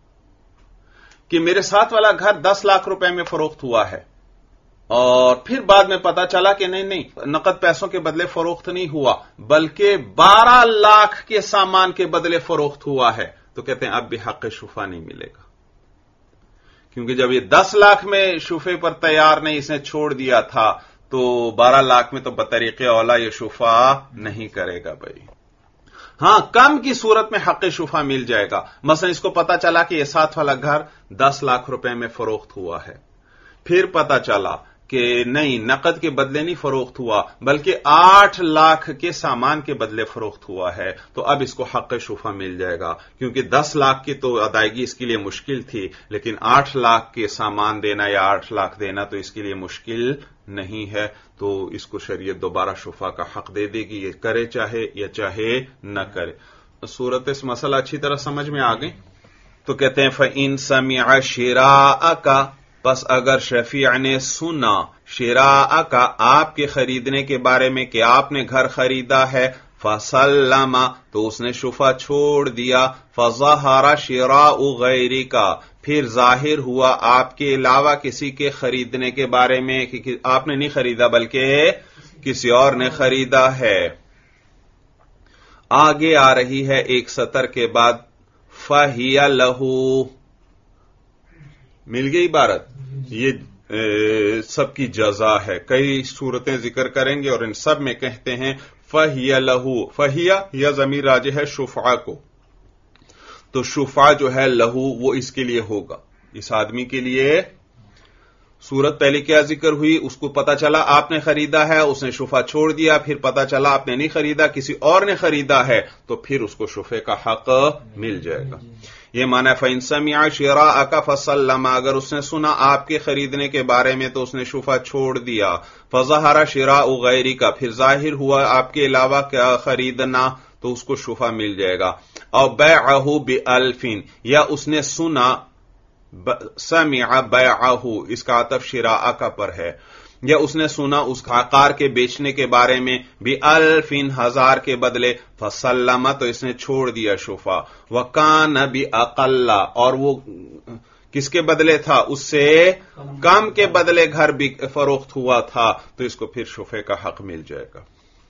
کہ میرے ساتھ والا گھر دس لاکھ روپے میں فروخت ہوا ہے اور پھر بعد میں پتا چلا کہ نہیں نہیں نقد پیسوں کے بدلے فروخت نہیں ہوا بلکہ بارہ لاکھ کے سامان کے بدلے فروخت ہوا ہے، تو کہتے ہیں اب بھی حق شفعہ نہیں ملے گا، کیونکہ جب یہ دس لاکھ میں شفعے پر تیار نہیں، اس نے چھوڑ دیا تھا، تو بارہ لاکھ میں تو بطریق اولا یہ شفعہ نہیں کرے گا بھائی۔ ہاں، کم کی صورت میں حق شفعہ مل جائے گا، مثلا اس کو پتا چلا کہ یہ ساتھ والا گھر دس لاکھ روپے میں فروخت ہوا ہے، پھر پتا چلا کہ نہیں نقد کے بدلے نہیں فروخت ہوا بلکہ آٹھ لاکھ کے سامان کے بدلے فروخت ہوا ہے، تو اب اس کو حق شفعہ مل جائے گا، کیونکہ دس لاکھ کی تو ادائیگی اس کے لیے مشکل تھی، لیکن آٹھ لاکھ کے سامان دینا یا آٹھ لاکھ دینا تو اس کے لیے مشکل نہیں ہے، تو اس کو شریعت دوبارہ شفعہ کا حق دے دے گی، یہ کرے چاہے یا چاہے نہ کرے۔ صورت اس مسئلہ اچھی طرح سمجھ میں آ گئی؟ تو کہتے ہیں فَإِن سَمِعَ شِرَاءَكَ، پس اگر شفیع نے سنا شراء کا آپ کے خریدنے کے بارے میں کہ آپ نے گھر خریدا ہے، فسلم تو اس نے شفعہ چھوڑ دیا، فظہر شراء غیرک پھر ظاہر ہوا آپ کے علاوہ کسی کے خریدنے کے بارے میں کہ آپ نے نہیں خریدا بلکہ کسی اور نے خریدا ہے۔ آگے آ رہی ہے ایک سطر کے بعد فہی لہو، مل گئی عبارت، یہ سب کی جزا ہے، کئی صورتیں ذکر کریں گے اور ان سب میں کہتے ہیں فہی لہو، فہیا یا ضمیر راجع ہے شفعہ کو، تو شفعہ جو ہے لہو وہ اس کے لیے ہوگا، اس آدمی کے لیے۔ صورت پہلے کیا ذکر ہوئی؟ اس کو پتا چلا آپ نے خریدا ہے، اس نے شفعہ چھوڑ دیا، پھر پتا چلا آپ نے نہیں خریدا کسی اور نے خریدا ہے، تو پھر اس کو شفعے کا حق مل جائے گا۔ یہ معنی ہے فَإِن سَمِعَ شِرَاءَكَ فَسَلَّمَ، اگر اس نے سنا آپ کے خریدنے کے بارے میں تو اس نے شفعہ چھوڑ دیا، فَظَهَرَ شِرَاءُ غَيْرِكَ پھر ظاہر ہوا آپ کے علاوہ کیا خریدنا، تو اس کو شفعہ مل جائے گا۔ اور بَيْعَهُ بِأَلْفٍ، یا اس نے سنا سمع بیعہ، اس کا عطف شراء کا پر ہے، یا اس نے سنا اس عقار کے بیچنے کے بارے میں بھی الفین ہزار کے بدلے فسلم تو اس نے چھوڑ دیا شفا وکان بھی اقلا اور وہ کس کے بدلے تھا اس سے کم کے بدلے گھر بھی فروخت ہوا تھا تو اس کو پھر شفے کا حق مل جائے گا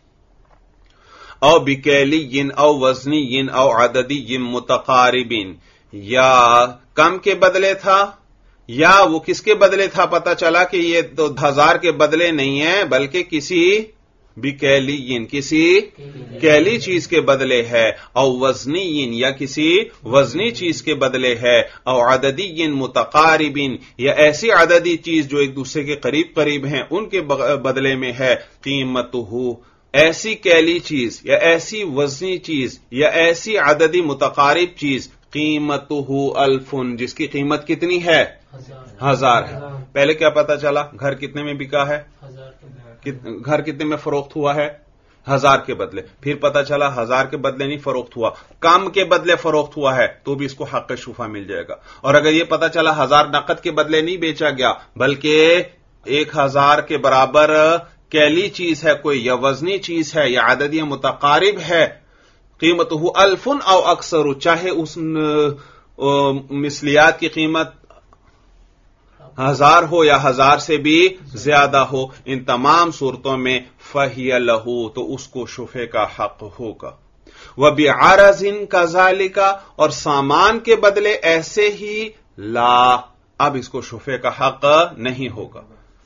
او بکیلی ین او وزنی ین او عددی ین متقاربین یا کم کے بدلے تھا یا وہ کس کے بدلے تھا پتا چلا کہ یہ تو ہزار کے بدلے نہیں ہے بلکہ کسی بکیلی کسی کیلی چیز کے بدلے ہے او وزنی یا کسی وزنی چیز کے بدلے ہے او عددی متقاربین یا ایسی عددی چیز جو ایک دوسرے کے قریب قریب ہیں ان کے بدلے میں ہے قیمتہ ایسی کیلی چیز یا ایسی وزنی چیز یا ایسی عددی متقارب چیز قیمتہ الفن جس کی قیمت کتنی ہے ہزار ہے پہلے کیا پتا چلا گھر کتنے میں بکا ہے گھر کتنے میں فروخت ہوا ہے ہزار کے بدلے پھر پتا چلا ہزار کے بدلے نہیں فروخت ہوا کم کے بدلے فروخت ہوا ہے تو بھی اس کو حق شفا مل جائے گا اور اگر یہ پتا چلا ہزار نقد کے بدلے نہیں بیچا گیا بلکہ ایک ہزار کے برابر کیلی چیز ہے کوئی یا وزنی چیز ہے یا عددی متقارب ہے قیمت ہو الفن او اکثر چاہے اس مثلیات کی قیمت ہزار ہو یا ہزار سے بھی زیادہ ہو ان تمام صورتوں میں فہی لہو تو اس کو شفے کا حق ہوگا وبعرض کذالک اور سامان کے بدلے ایسے ہی لا اب اس کو شفے کا حق نہیں ہوگا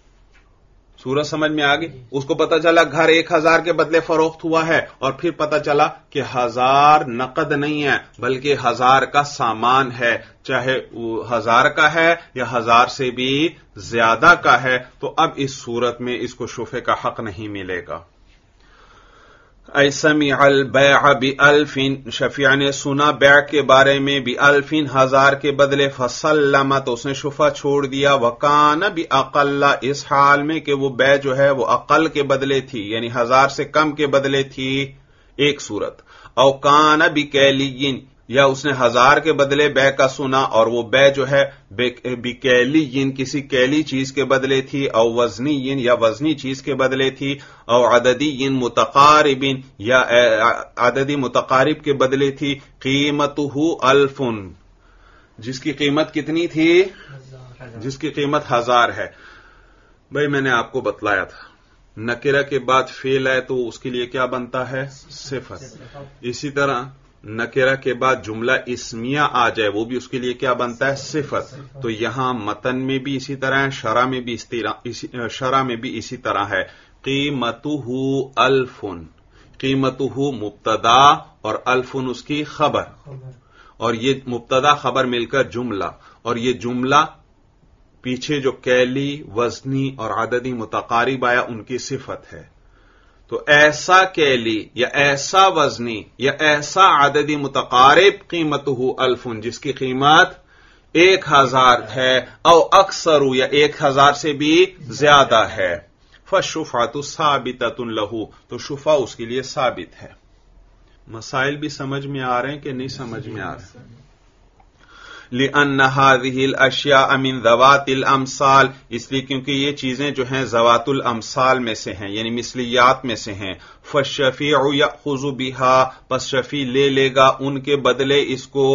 صورت سمجھ میں آ گئی اس کو پتا چلا گھر ایک ہزار کے بدلے فروخت ہوا ہے اور پھر پتا چلا کہ ہزار نقد نہیں ہے بلکہ ہزار کا سامان ہے چاہے وہ ہزار کا ہے یا ہزار سے بھی زیادہ کا ہے تو اب اس صورت میں اس کو شفے کا حق نہیں ملے گا اے سمع البیع بألف شفیع نے سنا بیع کے بارے میں بألف ہزار کے بدلے فسلم تو اس نے شفا چھوڑ دیا وکان بأقل اس حال میں کہ وہ بیع جو ہے وہ اقل کے بدلے تھی یعنی ہزار سے کم کے بدلے تھی ایک صورت او کان بکیلی یا اس نے ہزار کے بدلے بیع کا سنا اور وہ بیع جو ہے بکیلی کسی کیلی چیز کے بدلے تھی او وزنی یا وزنی چیز کے بدلے تھی او عددی متقارب یا عددی متقارب کے بدلے تھی قیمتہ الفن جس کی قیمت کتنی تھی جس کی قیمت ہزار ہے بھائی میں نے آپ کو بتلایا تھا نکرہ کے بعد فعل ہے تو اس کے لیے کیا بنتا ہے صفت اسی طرح نکرہ کے بعد جملہ اسمیہ آ جائے وہ بھی اس کے لیے کیا بنتا ہے صفت تو یہاں متن میں بھی اسی طرح ہے شرح میں بھی شرح میں بھی اسی طرح ہے قیمتہ الفن قیمتہ مبتدا اور الفن اس کی خبر اور یہ مبتدا خبر مل کر جملہ اور یہ جملہ پیچھے جو کیلی وزنی اور عددی متقارب آیا ان کی صفت ہے تو ایسا کیلی یا ایسا وزنی یا ایسا عددی متقارب قیمتہ الفن جس کی قیمت ایک ہزار ہے او اکثر یا ایک ہزار سے بھی زیادہ ہے فالشفعۃ ثابتۃ لہ تو شفع اس کے لیے ثابت ہے مسائل بھی سمجھ میں آ رہے ہیں کہ نہیں سمجھ میں آ رہے ہیں لأن هذه الاشیاء من ذوات الامثال اس لیے کیونکہ یہ چیزیں جو ہیں ذوات الامثال میں سے ہیں یعنی مثلیات میں سے ہیں فالشفیع یأخذ بها پس شفیع لے لے گا ان کے بدلے اس کو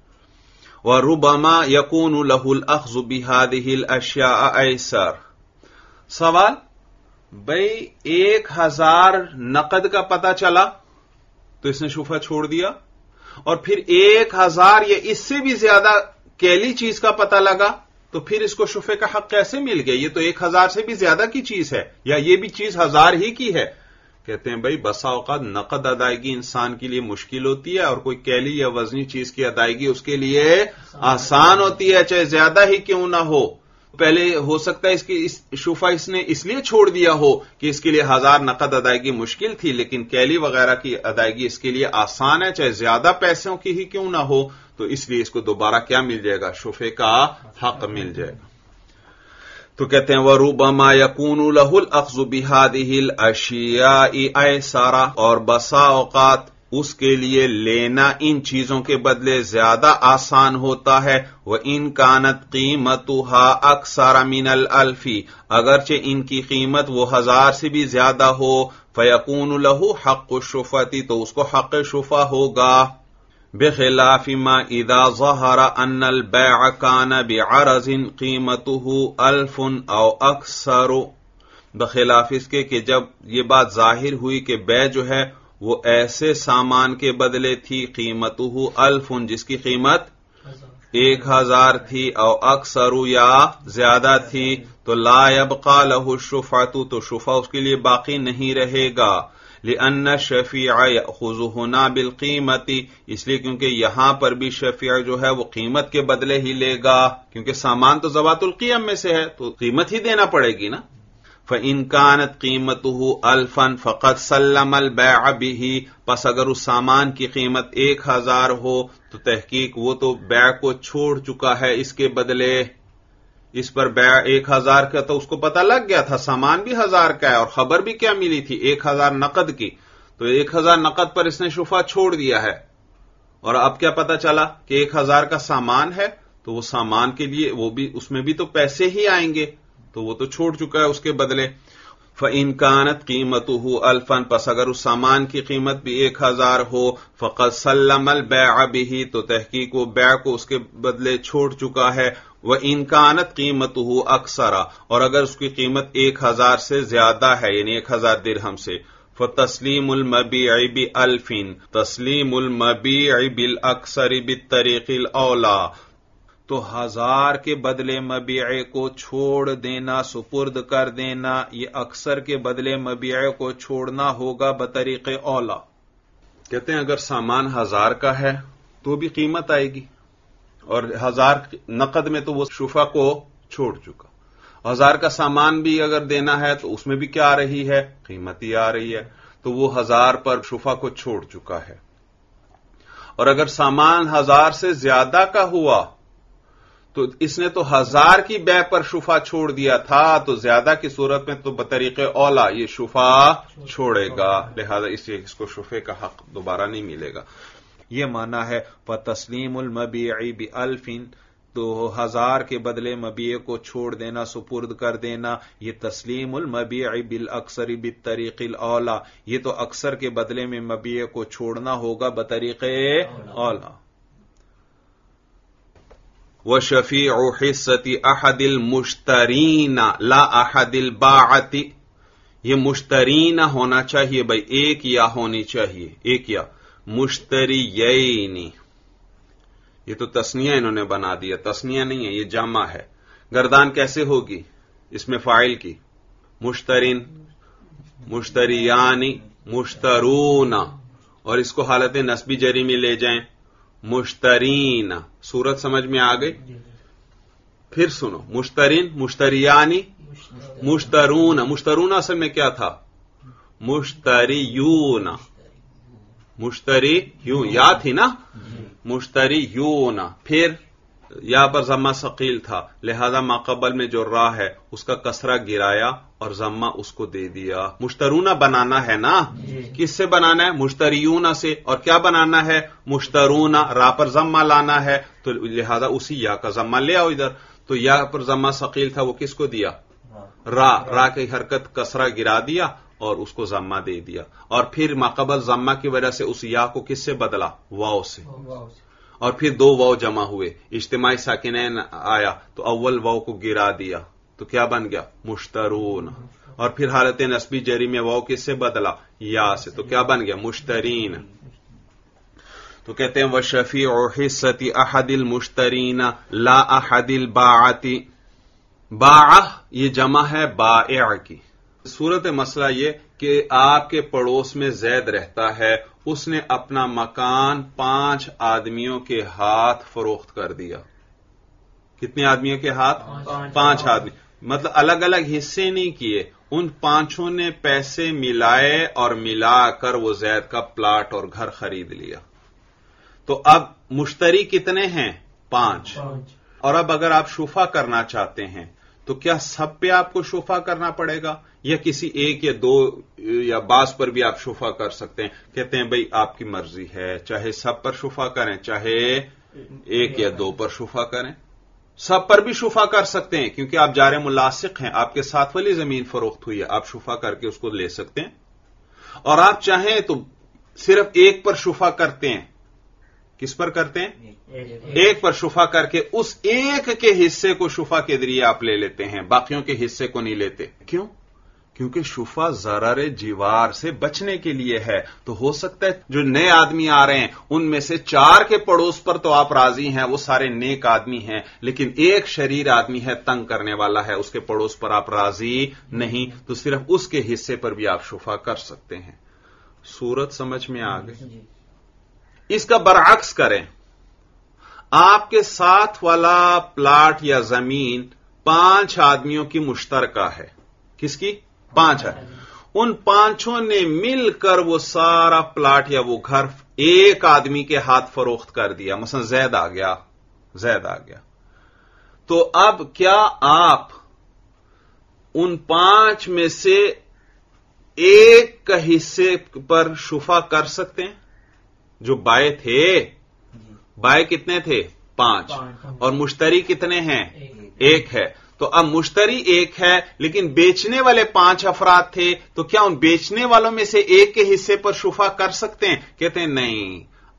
وربما یکون له الاخذ بهذه الاشیاء ایسر سوال بھئی ایک ہزار نقد کا پتہ چلا تو اس نے شفع چھوڑ دیا اور پھر ایک ہزار یا اس سے بھی زیادہ کیلی چیز کا پتہ لگا تو پھر اس کو شفے کا حق کیسے مل گیا یہ تو ایک ہزار سے بھی زیادہ کی چیز ہے یا یہ بھی چیز ہزار ہی کی ہے کہتے ہیں بھائی بسا اوقات نقد ادائیگی انسان کے لیے مشکل ہوتی ہے اور کوئی کیلی یا وزنی چیز کی ادائیگی اس کے لیے آسان ہوتی ہے چاہے زیادہ ہی کیوں نہ ہو پہلے ہو سکتا ہے اس کی شفا اس نے اس لیے چھوڑ دیا ہو کہ اس کے لیے ہزار نقد ادائیگی مشکل تھی لیکن کیلی وغیرہ کی ادائیگی اس کے لیے آسان ہے چاہے زیادہ پیسوں کی ہی کیوں نہ ہو تو اس لیے اس کو دوبارہ کیا مل جائے گا شفے کا حق مل جائے گا تو کہتے ہیں وَرُبَمَا يَكُونُ لَهُ الْأَخْذُ بِهَذِهِ الْأَشْيَاءِ أَيْسَرَ اور بسا اوقات اس کے لیے لینا ان چیزوں کے بدلے زیادہ آسان ہوتا ہے. وَإِن كَانَتْ قِيمَتُهَا أَكْثَرَ مِنَ الْأَلْفِ اگرچہ ان کی قیمت وہ ہزار سے بھی زیادہ ہو. فَيَكُونُ لَهُ حَقُّ الشُّفْعَةِ تو اس کو حق شفع ہوگا. بخلاف ما اذا ظهر ان البيع كان بعرض قيمته الف او اكثر بخلاف اس کے کہ جب یہ بات ظاہر ہوئی کہ بیع جو ہے وہ ایسے سامان کے بدلے تھی قیمته الف جس کی قیمت ایک ہزار تھی او اکثر یا زیادہ تھی تو لا يبقى له الشفعة تو شفع اس کے لیے باقی نہیں رہے گا. لأن الشفیع یأخذ هنا بالقیمة اس لیے کیونکہ یہاں پر بھی شفیع جو ہے وہ قیمت کے بدلے ہی لے گا کیونکہ سامان تو ذوات القیم میں سے ہے تو قیمت ہی دینا پڑے گی نا. فإن كانت قیمته الفا فقد سلم البيع به پس اگر اس سامان کی قیمت ایک ہزار ہو تو تحقیق وہ تو بیع کو چھوڑ چکا ہے اس کے بدلے. اس پر بیع ایک ہزار کا تو اس کو پتہ لگ گیا تھا سامان بھی ہزار کا ہے اور خبر بھی کیا ملی تھی ایک ہزار نقد کی تو ایک ہزار نقد پر اس نے شفع چھوڑ دیا ہے. اور اب کیا پتہ چلا کہ ایک ہزار کا سامان ہے تو وہ سامان کے لیے وہ بھی اس میں بھی تو پیسے ہی آئیں گے تو وہ تو چھوڑ چکا ہے اس کے بدلے. فإن كانت قیمته الفا پس اگر اس سامان کی قیمت بھی ایک ہزار ہو فقد سلم البيع به تو تحقیق وہ بیع کو اس کے بدلے چھوڑ چکا ہے. وإن كانت قیمته اکثر اور اگر اس کی قیمت ایک ہزار سے زیادہ ہے یعنی ایک ہزار درہم سے فتسلیم المبیع بألف تسلیم المبیع بالاکثر بالطریق الاولی تو ہزار کے بدلے مبیع کو چھوڑ دینا سپرد کر دینا یہ اکثر کے بدلے مبیع کو چھوڑنا ہوگا بطریق اولا. کہتے ہیں اگر سامان ہزار کا ہے تو بھی قیمت آئے گی اور ہزار نقد میں تو وہ شفع کو چھوڑ چکا. ہزار کا سامان بھی اگر دینا ہے تو اس میں بھی کیا آ رہی ہے قیمت ہی آ رہی ہے تو وہ ہزار پر شفع کو چھوڑ چکا ہے. اور اگر سامان ہزار سے زیادہ کا ہوا تو اس نے تو ہزار کی بیع پر شفع چھوڑ دیا تھا تو زیادہ کی صورت میں تو بطریق اولا یہ شفع چھوڑے گا لہذا اس اس کو شفع کا حق دوبارہ نہیں ملے گا. یہ معنی ہے فتسلیم المبیع بألف تو ہزار کے بدلے مبیع کو چھوڑ دینا سپرد کر دینا یہ تسلیم المبیع بالاکثر بالطریق الاولی یہ تو اکثر کے بدلے میں مبیع کو چھوڑنا ہوگا بطریق اولا. وشفیع حصۃ احد المشترین لا احد الباعۃ یہ مشترین ہونا چاہیے بھائی ایک یا ہونی چاہیے ایک یا مشتریین یہ تو تسنیہ انہوں نے بنا دیا تسنیہ نہیں ہے یہ جمع ہے. گردان کیسے ہوگی اس میں فاعل کی مشترین مشتریانی مشترون اور اس کو حالت نسبی جری میں لے جائیں مشترین صورت سمجھ میں آ گئی. پھر سنو مشترین مشتریانی مشترون مشترون اصل میں کیا تھا مشتریون مشتری یوں یا تھی نا مشتریون پھر یا پر ضمہ ثقیل تھا لہذا ما قبل میں جو را ہے اس کا کسرہ گرایا اور ضمہ اس کو دے دیا. مشترونہ بنانا ہے نا کس سے بنانا ہے مشتریون سے اور کیا بنانا ہے مشترونہ را پر ضمہ لانا ہے تو لہذا اسی یا کا ضمہ لے آؤ ادھر تو یا پر ضمہ ثقیل تھا وہ کس کو دیا را را کی حرکت کسرہ گرا دیا اور اس کو ضمہ دے دیا اور پھر ما قبل ضمہ کی وجہ سے اس یا کو کس سے بدلا واو سے اور پھر دو واو جمع ہوئے اجتماعی ساکنین آیا تو اول واو کو گرا دیا تو کیا بن گیا مشترون اور پھر حالت نسبی جری میں واو کس سے بدلا یا سے تو کیا بن گیا مشترین. تو کہتے ہیں وشفیع حصۃ احد المشترین لا احد الباعۃ باع یہ جمع ہے بائع کی. صورت مسئلہ یہ کہ آپ کے پڑوس میں زید رہتا ہے اس نے اپنا مکان پانچ آدمیوں کے ہاتھ فروخت کر دیا. کتنے آدمیوں کے ہاتھ پانچ آدمی مطلب الگ الگ حصے نہیں کیے ان پانچوں نے پیسے ملائے اور ملا کر وہ زید کا پلاٹ اور گھر خرید لیا. تو اب مشتری کتنے ہیں پانچ اور اب اگر آپ شفع کرنا چاہتے ہیں تو کیا سب پہ آپ کو شفع کرنا پڑے گا یا کسی ایک یا دو یا بعض پر بھی آپ شفا کر سکتے ہیں. کہتے ہیں بھئی آپ کی مرضی ہے، چاہے سب پر شفا کریں، چاہے ایک یا دو پر شفا کریں. سب پر بھی شفا کر سکتے ہیں کیونکہ آپ جار ملاصق ہیں، آپ کے ساتھ والی زمین فروخت ہوئی ہے، آپ شفا کر کے اس کو لے سکتے ہیں. اور آپ چاہیں تو صرف ایک پر شفا کرتے ہیں. کس پر کرتے ہیں؟ ایک پر شفا کر کے اس ایک کے حصے کو شفا کے ذریعے آپ لے لیتے ہیں، باقیوں کے حصے کو نہیں لیتے. کیوں؟ کیونکہ شفا ضرر جوار سے بچنے کے لیے ہے. تو ہو سکتا ہے جو نئے آدمی آ رہے ہیں ان میں سے چار کے پڑوس پر تو آپ راضی ہیں، وہ سارے نیک آدمی ہیں، لیکن ایک شریر آدمی ہے، تنگ کرنے والا ہے، اس کے پڑوس پر آپ راضی نہیں، تو صرف اس کے حصے پر بھی آپ شفا کر سکتے ہیں. صورت سمجھ میں آ گئی؟ اس کا برعکس کریں. آپ کے ساتھ والا پلاٹ یا زمین پانچ آدمیوں کی مشترکہ ہے. کس کی؟ پانچ ہے. ان پانچوں نے مل کر وہ سارا پلاٹ یا وہ گھر ایک آدمی کے ہاتھ فروخت کر دیا. مثلا زید آ گیا زید آ گیا تو اب کیا آپ ان پانچ میں سے ایک کا حصے پر شفا کر سکتے ہیں؟ جو بائے تھے، بائے کتنے تھے؟ پانچ. اور مشتری کتنے ہیں؟ ایک ہے. تو اب مشتری ایک ہے لیکن بیچنے والے پانچ افراد تھے، تو کیا ان بیچنے والوں میں سے ایک کے حصے پر شفا کر سکتے ہیں؟ کہتے ہیں نہیں،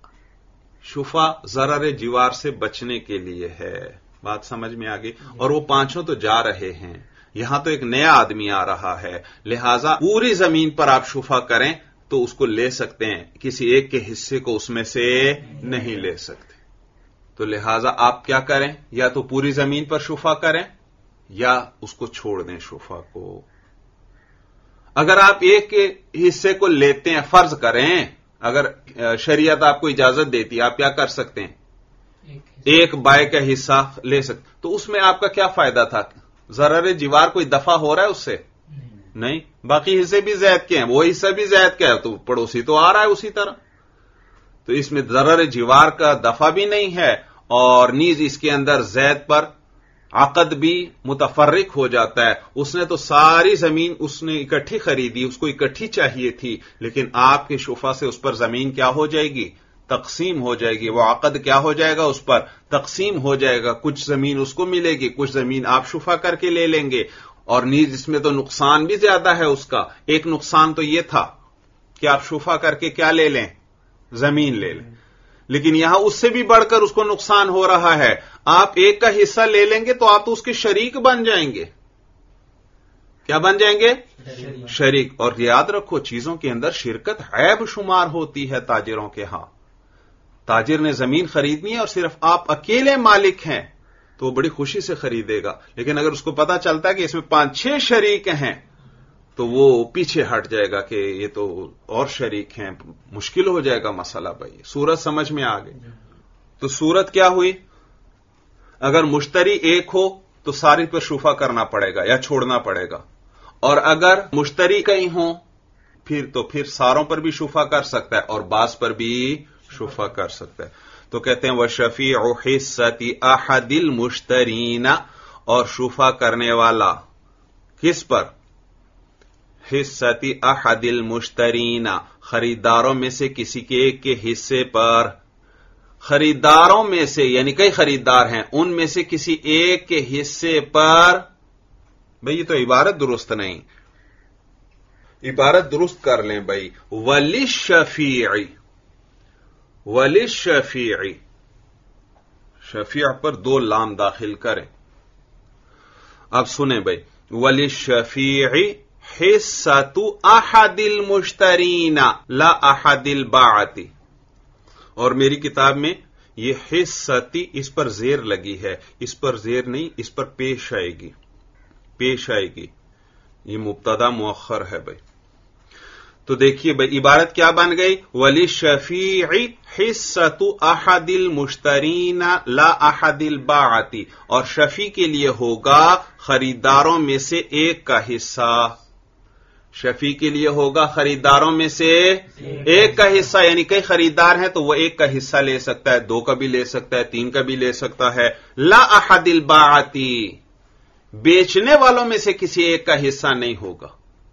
شفا ضرر جوار سے بچنے کے لیے ہے. بات سمجھ میں آ گئی؟ اور وہ پانچوں تو جا رہے ہیں، یہاں تو ایک نیا آدمی آ رہا ہے، لہذا پوری زمین پر آپ شفا کریں تو اس کو لے سکتے ہیں، کسی ایک کے حصے کو اس میں سے نہیں لے سکتے. تو لہذا آپ کیا کریں؟ یا تو پوری زمین پر شفا کریں یا اس کو چھوڑ دیں شفا کو. اگر آپ ایک کے حصے کو لیتے ہیں، فرض کریں اگر شریعت آپ کو اجازت دیتی، آپ کیا کر سکتے ہیں؟ ایک بائے کا حصہ لے سکتے. تو اس میں آپ کا کیا فائدہ تھا؟ ضرر جوار کوئی دفع ہو رہا ہے اس سے؟ نہیں. باقی حصے بھی زید کے ہیں، وہ حصہ بھی زید کا ہے، تو پڑوسی تو آ رہا ہے اسی طرح. تو اس میں ضرر جوار کا دفع بھی نہیں ہے، اور نیز اس کے اندر زید پر عقد بھی متفرق ہو جاتا ہے. اس نے تو ساری زمین اس نے اکٹھی خریدی، اس کو اکٹھی چاہیے تھی، لیکن آپ کے شفا سے اس پر زمین کیا ہو جائے گی؟ تقسیم ہو جائے گی. وہ عقد کیا ہو جائے گا؟ اس پر تقسیم ہو جائے گا. کچھ زمین اس کو ملے گی، کچھ زمین آپ شفا کر کے لے لیں گے. اور نیز اس میں تو نقصان بھی زیادہ ہے اس کا. ایک نقصان تو یہ تھا کہ آپ شفا کر کے کیا لے لیں؟ زمین لے لیں. لیکن یہاں اس سے بھی بڑھ کر اس کو نقصان ہو رہا ہے. آپ ایک کا حصہ لے لیں گے تو آپ تو اس کے شریک بن جائیں گے. کیا بن جائیں گے؟ شریک. اور یاد رکھو چیزوں کے اندر شرکت عیب شمار ہوتی ہے تاجروں کے ہاں. تاجر نے زمین خریدنی ہے اور صرف آپ اکیلے مالک ہیں تو وہ بڑی خوشی سے خریدے گا، لیکن اگر اس کو پتا چلتا ہے کہ اس میں پانچ چھ شریک ہیں تو وہ پیچھے ہٹ جائے گا کہ یہ تو اور شریک ہیں، مشکل ہو جائے گا مسئلہ. بھائی صورت سمجھ میں آ گئی؟ تو صورت کیا ہوئی؟ اگر مشتری ایک ہو تو ساری پر شفا کرنا پڑے گا یا چھوڑنا پڑے گا، اور اگر مشتری کئی ہوں پھر تو پھر ساروں پر بھی شفا کر سکتا ہے اور بعض پر بھی شفا کر سکتا ہے. تو کہتے ہیں وشفیع حصۃ احد المشترین، اور شفا کرنے والا کس پر؟ حصۃ احد المشترین، خریداروں میں سے کسی کے ایک کے حصے پر. خریداروں میں سے یعنی کئی خریدار ہیں، ان میں سے کسی ایک کے حصے پر. بھئی یہ تو عبارت درست نہیں، عبارت درست کر لیں بھائی. وللشفیع، وللشفیع، شفیع پر دو لام داخل کریں. اب سنیں بھائی، وللشفیع حصۃ احد المشترین لا احد الباعۃ. اور میری کتاب میں یہ حصتی اس پر زیر لگی ہے، اس پر زیر نہیں، اس پر پیش آئے گی، پیش آئے گی. یہ مبتدا مؤخر ہے بھائی. تو دیکھیے بھائی عبارت کیا بن گئی؟ وللشفیع حصۃ احد المشترین لا احد الباعۃ، اور شفیع کے لیے ہوگا خریداروں میں سے ایک کا حصہ. شفیع کے لیے ہوگا خریداروں میں سے ایک کا حصہ، یعنی کئی خریدار ہیں تو وہ ایک کا حصہ لے سکتا ہے، دو کا بھی لے سکتا ہے، تین کا بھی لے سکتا ہے. لا احد الباعۃ، بیچنے والوں میں سے کسی ایک کا حصہ نہیں ہوگا.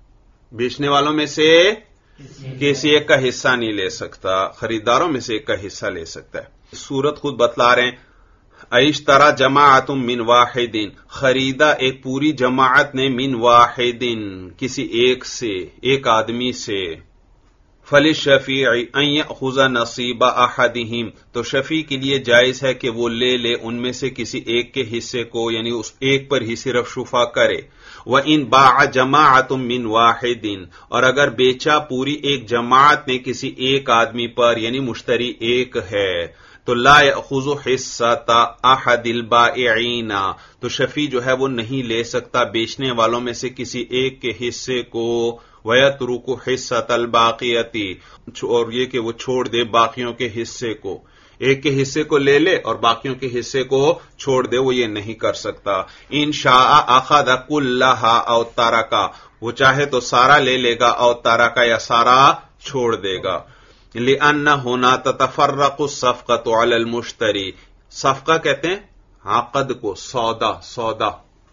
بیچنے والوں میں سے کسی ایک کا حصہ نہیں لے سکتا، خریداروں میں سے ایک کا حصہ لے سکتا ہے۔ سورت خود بتلا رہے ہیں اشترى جماعت من واحد، خریدا ایک پوری جماعت نے من واحد کسی ایک سے، ایک آدمی سے، فللشفیع ان یأخذ نصیب احدہم، تو شفیع کے لیے جائز ہے کہ وہ لے لے ان میں سے کسی ایک کے حصے کو، یعنی اس ایک پر ہی صرف شفا کرے۔ وَإِن باع جماعت من واحد، اور اگر بیچا پوری ایک جماعت نے کسی ایک آدمی پر، یعنی مشتری ایک ہے، تو لا یأخذ حصۃ احد البائعین، تو شفیع جو ہے وہ نہیں لے سکتا بیچنے والوں میں سے کسی ایک کے حصے کو، وَيَتْرُكُ حِصَّةَ الْبَاقِيَةِ، اور یہ کہ وہ چھوڑ دے باقیوں کے حصے کو، ایک کے حصے کو لے لے اور باقیوں کے حصے کو چھوڑ دے، وہ یہ نہیں کر سکتا۔ ان شاء اخذ کلھا او ترکا، وہ چاہے تو سارا لے لے گا، او ترکا یا سارا چھوڑ دے گا۔ لأن هنا تتفرق الصفقة على المشتری، صفقہ کہتے ہیں عقد کو، سودا، سودا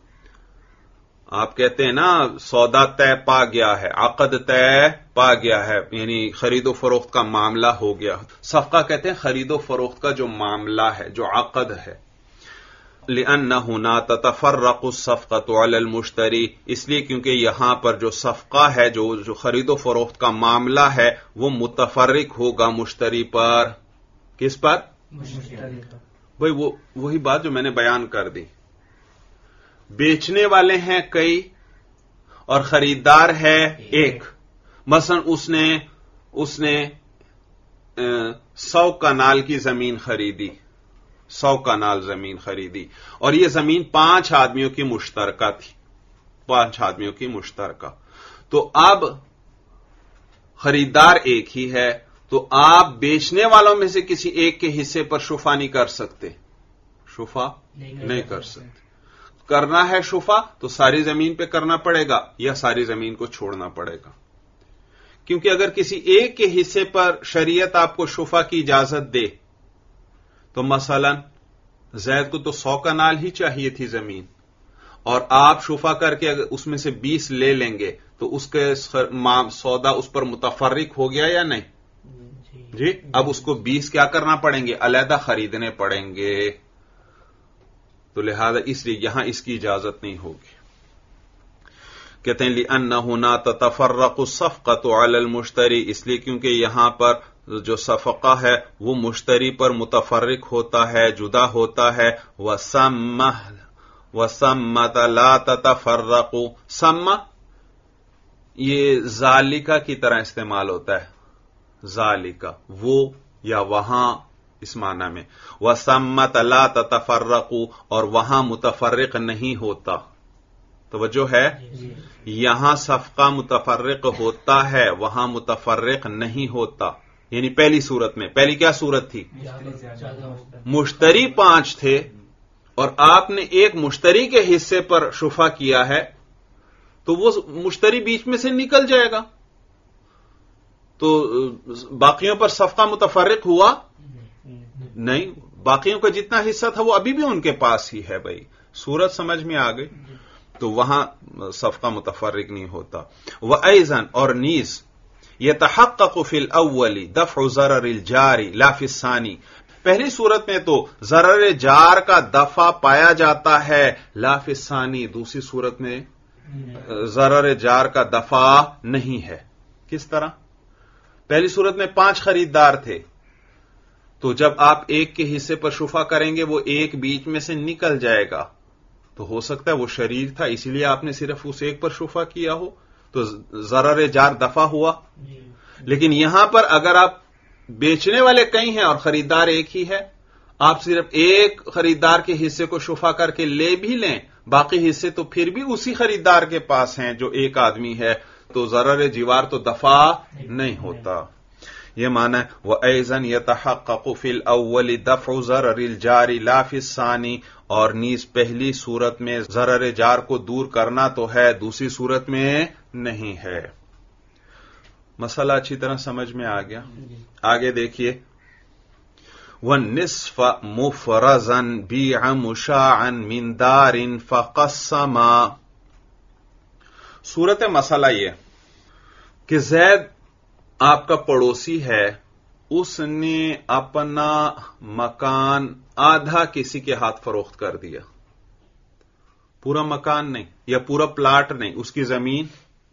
آپ کہتے ہیں نا سودا طے پا گیا ہے، عقد طے پا گیا ہے، یعنی خرید و فروخت کا معاملہ ہو گیا۔ صفقہ کہتے ہیں خرید و فروخت کا جو معاملہ ہے، جو عقد ہے۔ لأن هنا تتفرق الصفقة على المشتری، اس لیے کیونکہ یہاں پر جو صفقہ ہے، جو جو خرید و فروخت کا معاملہ ہے، وہ متفرق ہوگا مشتری پر۔ کس پر؟ مشتری پر۔ بھئی وہ وہی بات جو میں نے بیان کر دی، بیچنے والے ہیں کئی اور خریدار ہے ایک۔ مثلا اس نے اس نے سو کنال کی زمین خریدی، سو کنال زمین خریدی، اور یہ زمین پانچ آدمیوں کی مشترکہ تھی، پانچ آدمیوں کی مشترکہ۔ تو اب خریدار ایک ہی ہے، تو آپ بیچنے والوں میں سے کسی ایک کے حصے پر شفا نہیں کر سکتے، شفا نہیں کر سکتے۔ کرنا ہے شفا تو ساری زمین پہ کرنا پڑے گا یا ساری زمین کو چھوڑنا پڑے گا، کیونکہ اگر کسی ایک کے حصے پر شریعت آپ کو شفا کی اجازت دے تو مثلا زید کو تو سو کنال ہی چاہیے تھی زمین، اور آپ شفا کر کے اگر اس میں سے بیس لے لیں گے تو اس کے سودا اس پر متفرق ہو گیا یا نہیں؟ جی، اب اس کو بیس کیا کرنا پڑیں گے؟ علیحدہ خریدنے پڑیں گے۔ تو لہذا اس لیے یہاں اس کی اجازت نہیں ہوگی۔ کہتے ہیں لأن هنا تتفرق الصفقة على المشتری، اس لیے کیونکہ یہاں پر جو صفقہ ہے وہ مشتری پر متفرق ہوتا ہے، جدا ہوتا ہے۔ وَسَمَّ وَسَمَّةَ لَا تَتَفَرَّقُ، سمّ یہ ذالکہ کی طرح استعمال ہوتا ہے، ذالکہ وہ یا وہاں، اس معنی میں وَسَمَّةَ لَا تَتَفَرَّقُ، اور وہاں متفرق نہیں ہوتا۔ توجہ ہے، یہاں صفقہ متفرق ہوتا ہے، وہاں متفرق نہیں ہوتا۔ یعنی پہلی صورت میں، پہلی کیا صورت تھی؟ مشتری پانچ تھے اور آپ نے ایک مشتری کے حصے پر شفا کیا ہے، تو وہ مشتری بیچ میں سے نکل جائے گا، تو باقیوں پر صفقہ متفرق ہوا نہیں، باقیوں کا جتنا حصہ تھا وہ ابھی بھی ان کے پاس ہی ہے۔ بھائی صورت سمجھ میں آ گئی، تو وہاں صفقہ متفرق نہیں ہوتا۔ وَأَيْضًا، اور نیز يَتَحَقَّقُ فِي الْأَوَّلِ دَفْعُ ضَرَرِ الْجَارِ لَا فِي الثَّانِي، پہلی صورت میں تو ضرر جار کا دفع پایا جاتا ہے، لا فی الثانی، دوسری صورت میں ضرر جار کا دفع نہیں ہے۔ کس طرح؟ پہلی صورت میں پانچ خریدار تھے، تو جب آپ ایک کے حصے پر شفا کریں گے وہ ایک بیچ میں سے نکل جائے گا، تو ہو سکتا ہے وہ شریر تھا اسی لیے آپ نے صرف اس ایک پر شفا کیا ہو، تو ضرر جار دفع ہوا۔ لیکن یہاں پر اگر آپ بیچنے والے کئی ہیں اور خریدار ایک ہی ہے، آپ صرف ایک خریدار کے حصے کو شفا کر کے لے بھی لیں، باقی حصے تو پھر بھی اسی خریدار کے پاس ہیں جو ایک آدمی ہے، تو ضرر جوار تو دفع نہیں ہوتا۔ یہ معنی ہے وَأَيْضًا يَتَحَقَّقُ فِي الْأَوَّلِ دَفْعُ ضَرَرِ الْجَارِ لَا فِي الثَّانِي، اور نیز پہلی صورت میں ضرر جار کو دور کرنا تو ہے، دوسری صورت میں نہیں ہے۔ مسئلہ اچھی طرح سمجھ میں آ گیا؟ آگے دیکھیے، وَالنِّصْفَ مُفْرَزًا بِيعًا مُشَاعًا مِنْ دَارٍ فَقَسَّمَا، صورت مسئلہ یہ کہ زید آپ کا پڑوسی ہے، اس نے اپنا مکان آدھا کسی کے ہاتھ فروخت کر دیا، پورا مکان نہیں یا پورا پلاٹ نہیں، اس کی زمین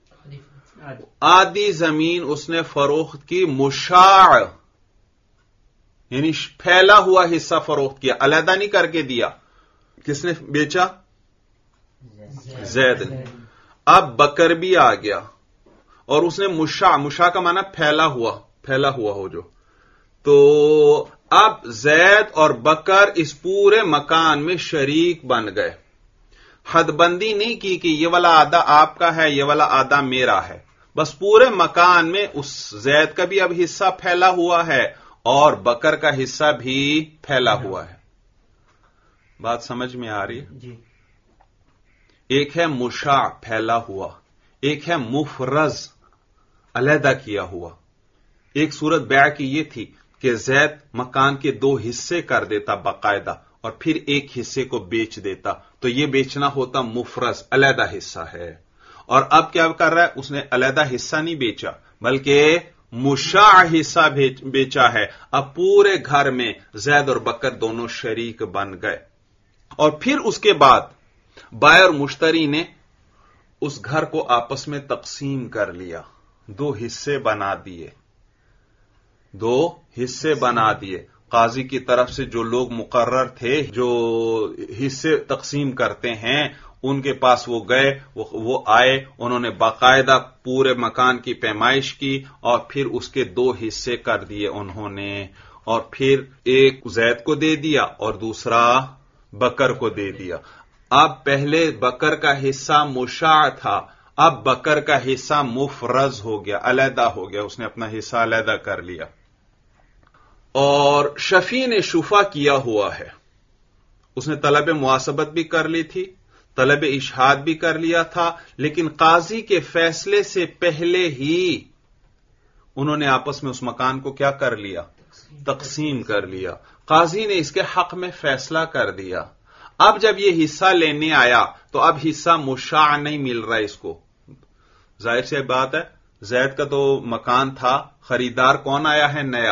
آدھی زمین اس نے فروخت کی، مشاع یعنی پھیلا ہوا حصہ فروخت کیا، علیحدہ نہیں کر کے دیا۔ کس نے بیچا؟ زید نے۔ اب بکر بھی آ گیا اور اس نے مشاع، مشاع کا معنی پھیلا ہوا، پھیلا ہوا ہو جو، تو اب زید اور بکر اس پورے مکان میں شریک بن گئے۔ حد بندی نہیں کی کہ یہ والا آدھا آپ کا ہے، یہ والا آدھا میرا ہے، بس پورے مکان میں اس زید کا بھی اب حصہ پھیلا ہوا ہے اور بکر کا حصہ بھی پھیلا ہوا ہے۔ بات سمجھ میں آ رہی ہے؟ جی۔ ایک ہے مشاع پھیلا ہوا، ایک ہے مفرز علیحدہ کیا ہوا۔ ایک صورت بیع کی یہ تھی کہ زید مکان کے دو حصے کر دیتا باقاعدہ اور پھر ایک حصے کو بیچ دیتا، تو یہ بیچنا ہوتا مفرز، علیحدہ حصہ ہے۔ اور اب کیا کر رہا ہے؟ اس نے علیحدہ حصہ نہیں بیچا بلکہ مشاع حصہ بیچا ہے۔ اب پورے گھر میں زید اور بکر دونوں شریک بن گئے، اور پھر اس کے بعد بائر اور مشتری نے اس گھر کو آپس میں تقسیم کر لیا، دو حصے بنا دیے، دو حصے بنا دیے۔ قاضی کی طرف سے جو لوگ مقرر تھے جو حصے تقسیم کرتے ہیں ان کے پاس وہ گئے، وہ آئے، انہوں نے باقاعدہ پورے مکان کی پیمائش کی اور پھر اس کے دو حصے کر دیے انہوں نے، اور پھر ایک زید کو دے دیا اور دوسرا بکر کو دے دیا۔ اب پہلے بکر کا حصہ مشاع تھا، اب بکر کا حصہ مفرز ہو گیا، علیحدہ ہو گیا، اس نے اپنا حصہ علیحدہ کر لیا۔ اور شفیع نے شفا کیا ہوا ہے، اس نے طلب مواسبت بھی کر لی تھی، طلب اشہاد بھی کر لیا تھا، لیکن قاضی کے فیصلے سے پہلے ہی انہوں نے آپس میں اس مکان کو کیا کر لیا؟ تقسیم کر لیا۔ قاضی نے اس کے حق میں فیصلہ کر دیا۔ اب جب یہ حصہ لینے آیا تو اب حصہ مشاع نہیں مل رہا اس کو۔ ظاہر سی بات ہے، زید کا تو مکان تھا، خریدار کون آیا ہے؟ نیا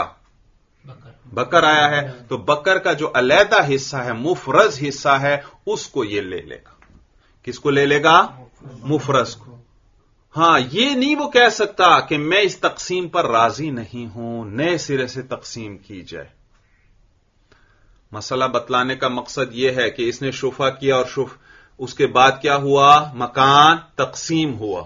بکر آیا ہے، تو بکر کا جو علیحدہ حصہ ہے، مفرز حصہ ہے، اس کو یہ لے لے گا۔ کس کو لے لے گا؟ مفرز کو۔ ہاں، یہ نہیں وہ کہہ سکتا کہ میں اس تقسیم پر راضی نہیں ہوں، نئے سرے سے تقسیم کی جائے۔ مسئلہ بتلانے کا مقصد یہ ہے کہ اس نے شفا کیا اور شف اس کے بعد کیا ہوا؟ مکان تقسیم ہوا،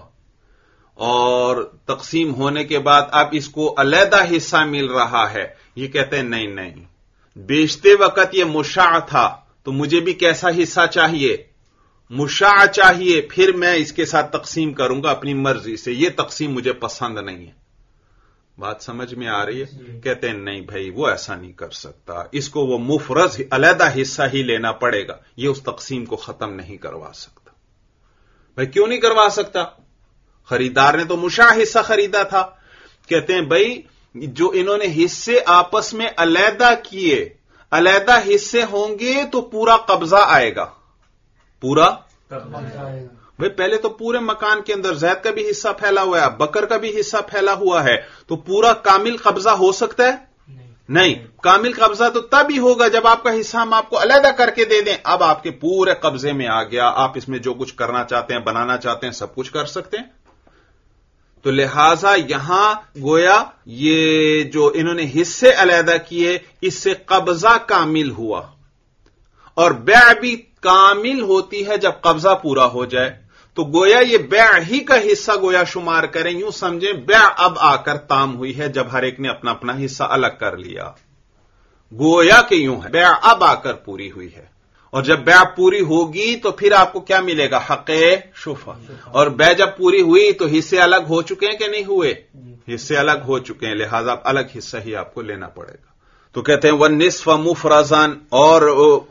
اور تقسیم ہونے کے بعد اب اس کو علیحدہ حصہ مل رہا ہے۔ یہ کہتے ہیں نہیں نہیں، بیچتے وقت یہ مشاع تھا تو مجھے بھی کیسا حصہ چاہیے؟ مشاع چاہیے، پھر میں اس کے ساتھ تقسیم کروں گا اپنی مرضی سے، یہ تقسیم مجھے پسند نہیں ہے۔ بات سمجھ میں آ رہی ہے؟ کہتے ہیں نہیں بھائی، وہ ایسا نہیں کر سکتا، اس کو وہ مفرز علیحدہ حصہ ہی لینا پڑے گا، یہ اس تقسیم کو ختم نہیں کروا سکتا۔ بھائی کیوں نہیں کروا سکتا؟ خریدار نے تو مشاع حصہ خریدا تھا۔ کہتے ہیں بھائی جو انہوں نے حصے آپس میں علیحدہ کیے، علیحدہ حصے ہوں گے تو پورا قبضہ آئے گا، پورا بھائی پہلے تو پورے مکان کے اندر زید کا بھی حصہ پھیلا ہوا ہے، بکر کا بھی حصہ پھیلا ہوا ہے، تو پورا کامل قبضہ ہو سکتا ہے؟ نہیں، کامل قبضہ تو تب ہی ہوگا جب آپ کا حصہ ہم آپ کو علیحدہ کر کے دے دیں۔ اب آپ کے پورے قبضے میں آ گیا، آپ اس میں جو کچھ کرنا چاہتے ہیں، بنانا چاہتے ہیں، سب کچھ کر سکتے ہیں۔ تو لہذا یہاں گویا یہ جو انہوں نے حصے علیحدہ کیے، اس سے قبضہ کامل ہوا، اور بیع بھی کامل ہوتی ہے جب قبضہ پورا ہو جائے، تو گویا یہ بیع ہی کا حصہ گویا شمار کریں، یوں سمجھیں بیع اب آ کر تام ہوئی ہے جب ہر ایک نے اپنا اپنا حصہ الگ کر لیا، گویا کہ یوں ہے بیع اب آ کر پوری ہوئی ہے۔ اور جب بیع پوری ہوگی تو پھر آپ کو کیا ملے گا؟ حق شفا۔ اور بیع جب پوری ہوئی تو حصے الگ ہو چکے ہیں کہ نہیں ہوئے؟ حصے الگ ہو چکے ہیں، لہذا الگ حصہ ہی آپ کو لینا پڑے گا۔ تو کہتے ہیں وَالنِّصْفَ مُفْرَزًا، اور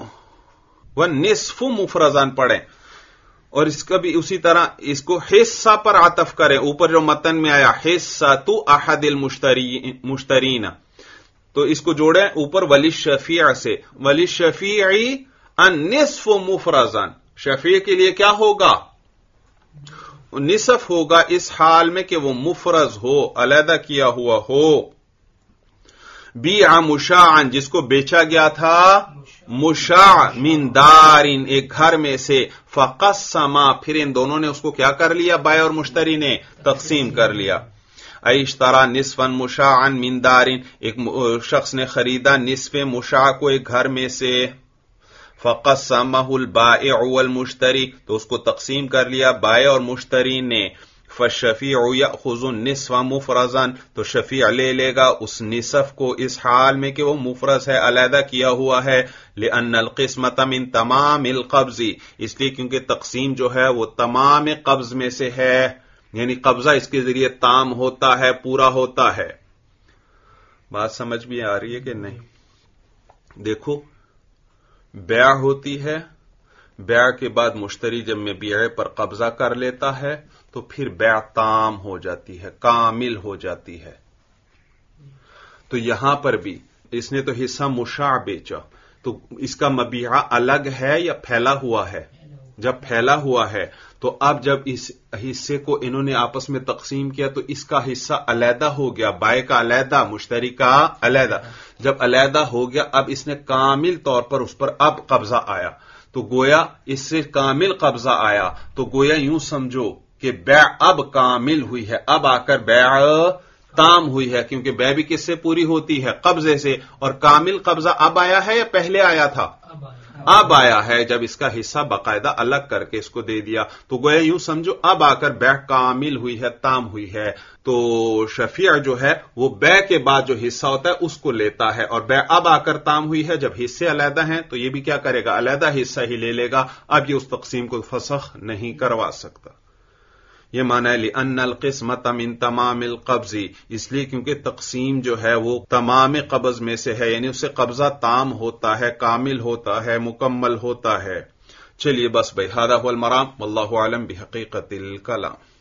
وَالنِّصْفُ مُفْرَزًا پڑھیں، اور اس کا بھی اسی طرح اس کو حصہ پر عطف کریں، اوپر جو متن میں آیا حصۃ احد المشترین، تو اس کو جوڑیں اوپر وَلِلشَّفِيعِ سے، وَلِلشَّفِيعِ النِّصْفُ مُفْرَزًا، شفیع کے لیے کیا ہوگا؟ نصف ہوگا اس حال میں کہ وہ مفرز ہو، علیحدہ کیا ہوا ہو. بیع مشاعن، جس کو بیچا گیا تھا مشاع، من دارن، ایک گھر میں سے، فقسما، پھر ان دونوں نے اس کو کیا کر لیا، بائع اور مشتری نے تقسیم کر لیا. اشترا نصفا مشاعا من دارن، ایک شخص نے خریدا نصف مشاع کو ایک گھر میں سے، فقسمہ البائع والمشتری، تو اس کو تقسیم کر لیا بائع اور مشتری نے. فالشفیع یأخذ النصف مفرزا، تو شفیع لے لے گا اس نصف کو اس حال میں کہ وہ مفرز ہے، علیحدہ کیا ہوا ہے. لأن القسمة من تمام القبض، اس لیے کیونکہ تقسیم جو ہے وہ تمام قبض میں سے ہے، یعنی قبضہ اس کے ذریعے تام ہوتا ہے، پورا ہوتا ہے. بات سمجھ میں آ رہی ہے کہ نہیں؟ دیکھو، بیع ہوتی ہے، بیع کے بعد مشتری جب میں بیع پر قبضہ کر لیتا ہے تو پھر بیع تام ہو جاتی ہے، کامل ہو جاتی ہے. تو یہاں پر بھی اس نے تو حصہ مشاع بیچا، تو اس کا مبیعہ الگ ہے یا پھیلا ہوا ہے؟ جب پھیلا ہوا ہے تو اب جب اس حصے کو انہوں نے آپس میں تقسیم کیا تو اس کا حصہ علیحدہ ہو گیا، بائع کا علیحدہ، مشتری کا علیحدہ. جب علیحدہ ہو گیا اب اس نے کامل طور پر اس پر اب قبضہ آیا، تو گویا اس سے کامل قبضہ آیا، تو گویا یوں سمجھو کہ بیع اب کامل ہوئی ہے، اب آ کر بیع تام ہوئی ہے، کیونکہ بیع بھی کس سے پوری ہوتی ہے؟ قبضے سے. اور کامل قبضہ اب آیا ہے یا پہلے آیا تھا؟ اب آیا ہے، جب اس کا حصہ باقاعدہ الگ کر کے اس کو دے دیا، تو گویا یوں سمجھو اب آ کر بیع کامل ہوئی ہے، تام ہوئی ہے. تو شفیع جو ہے وہ بیع کے بعد جو حصہ ہوتا ہے اس کو لیتا ہے، اور بیع اب آ کر تام ہوئی ہے، جب حصے علیحدہ ہیں تو یہ بھی کیا کرے گا، علیحدہ حصہ ہی لے لے گا. اب یہ اس تقسیم کو فسخ نہیں کروا سکتا. یہ معنی ہے لأن القسمة من تمام القبض، اس لیے کیونکہ تقسیم جو ہے وہ تمام قبض میں سے ہے، یعنی اس سے قبضہ تام ہوتا ہے، کامل ہوتا ہے، مکمل ہوتا ہے. چلیے بس بھائی، ھذا ھو المرام، واللہ اعلم بحقیقت الکلام.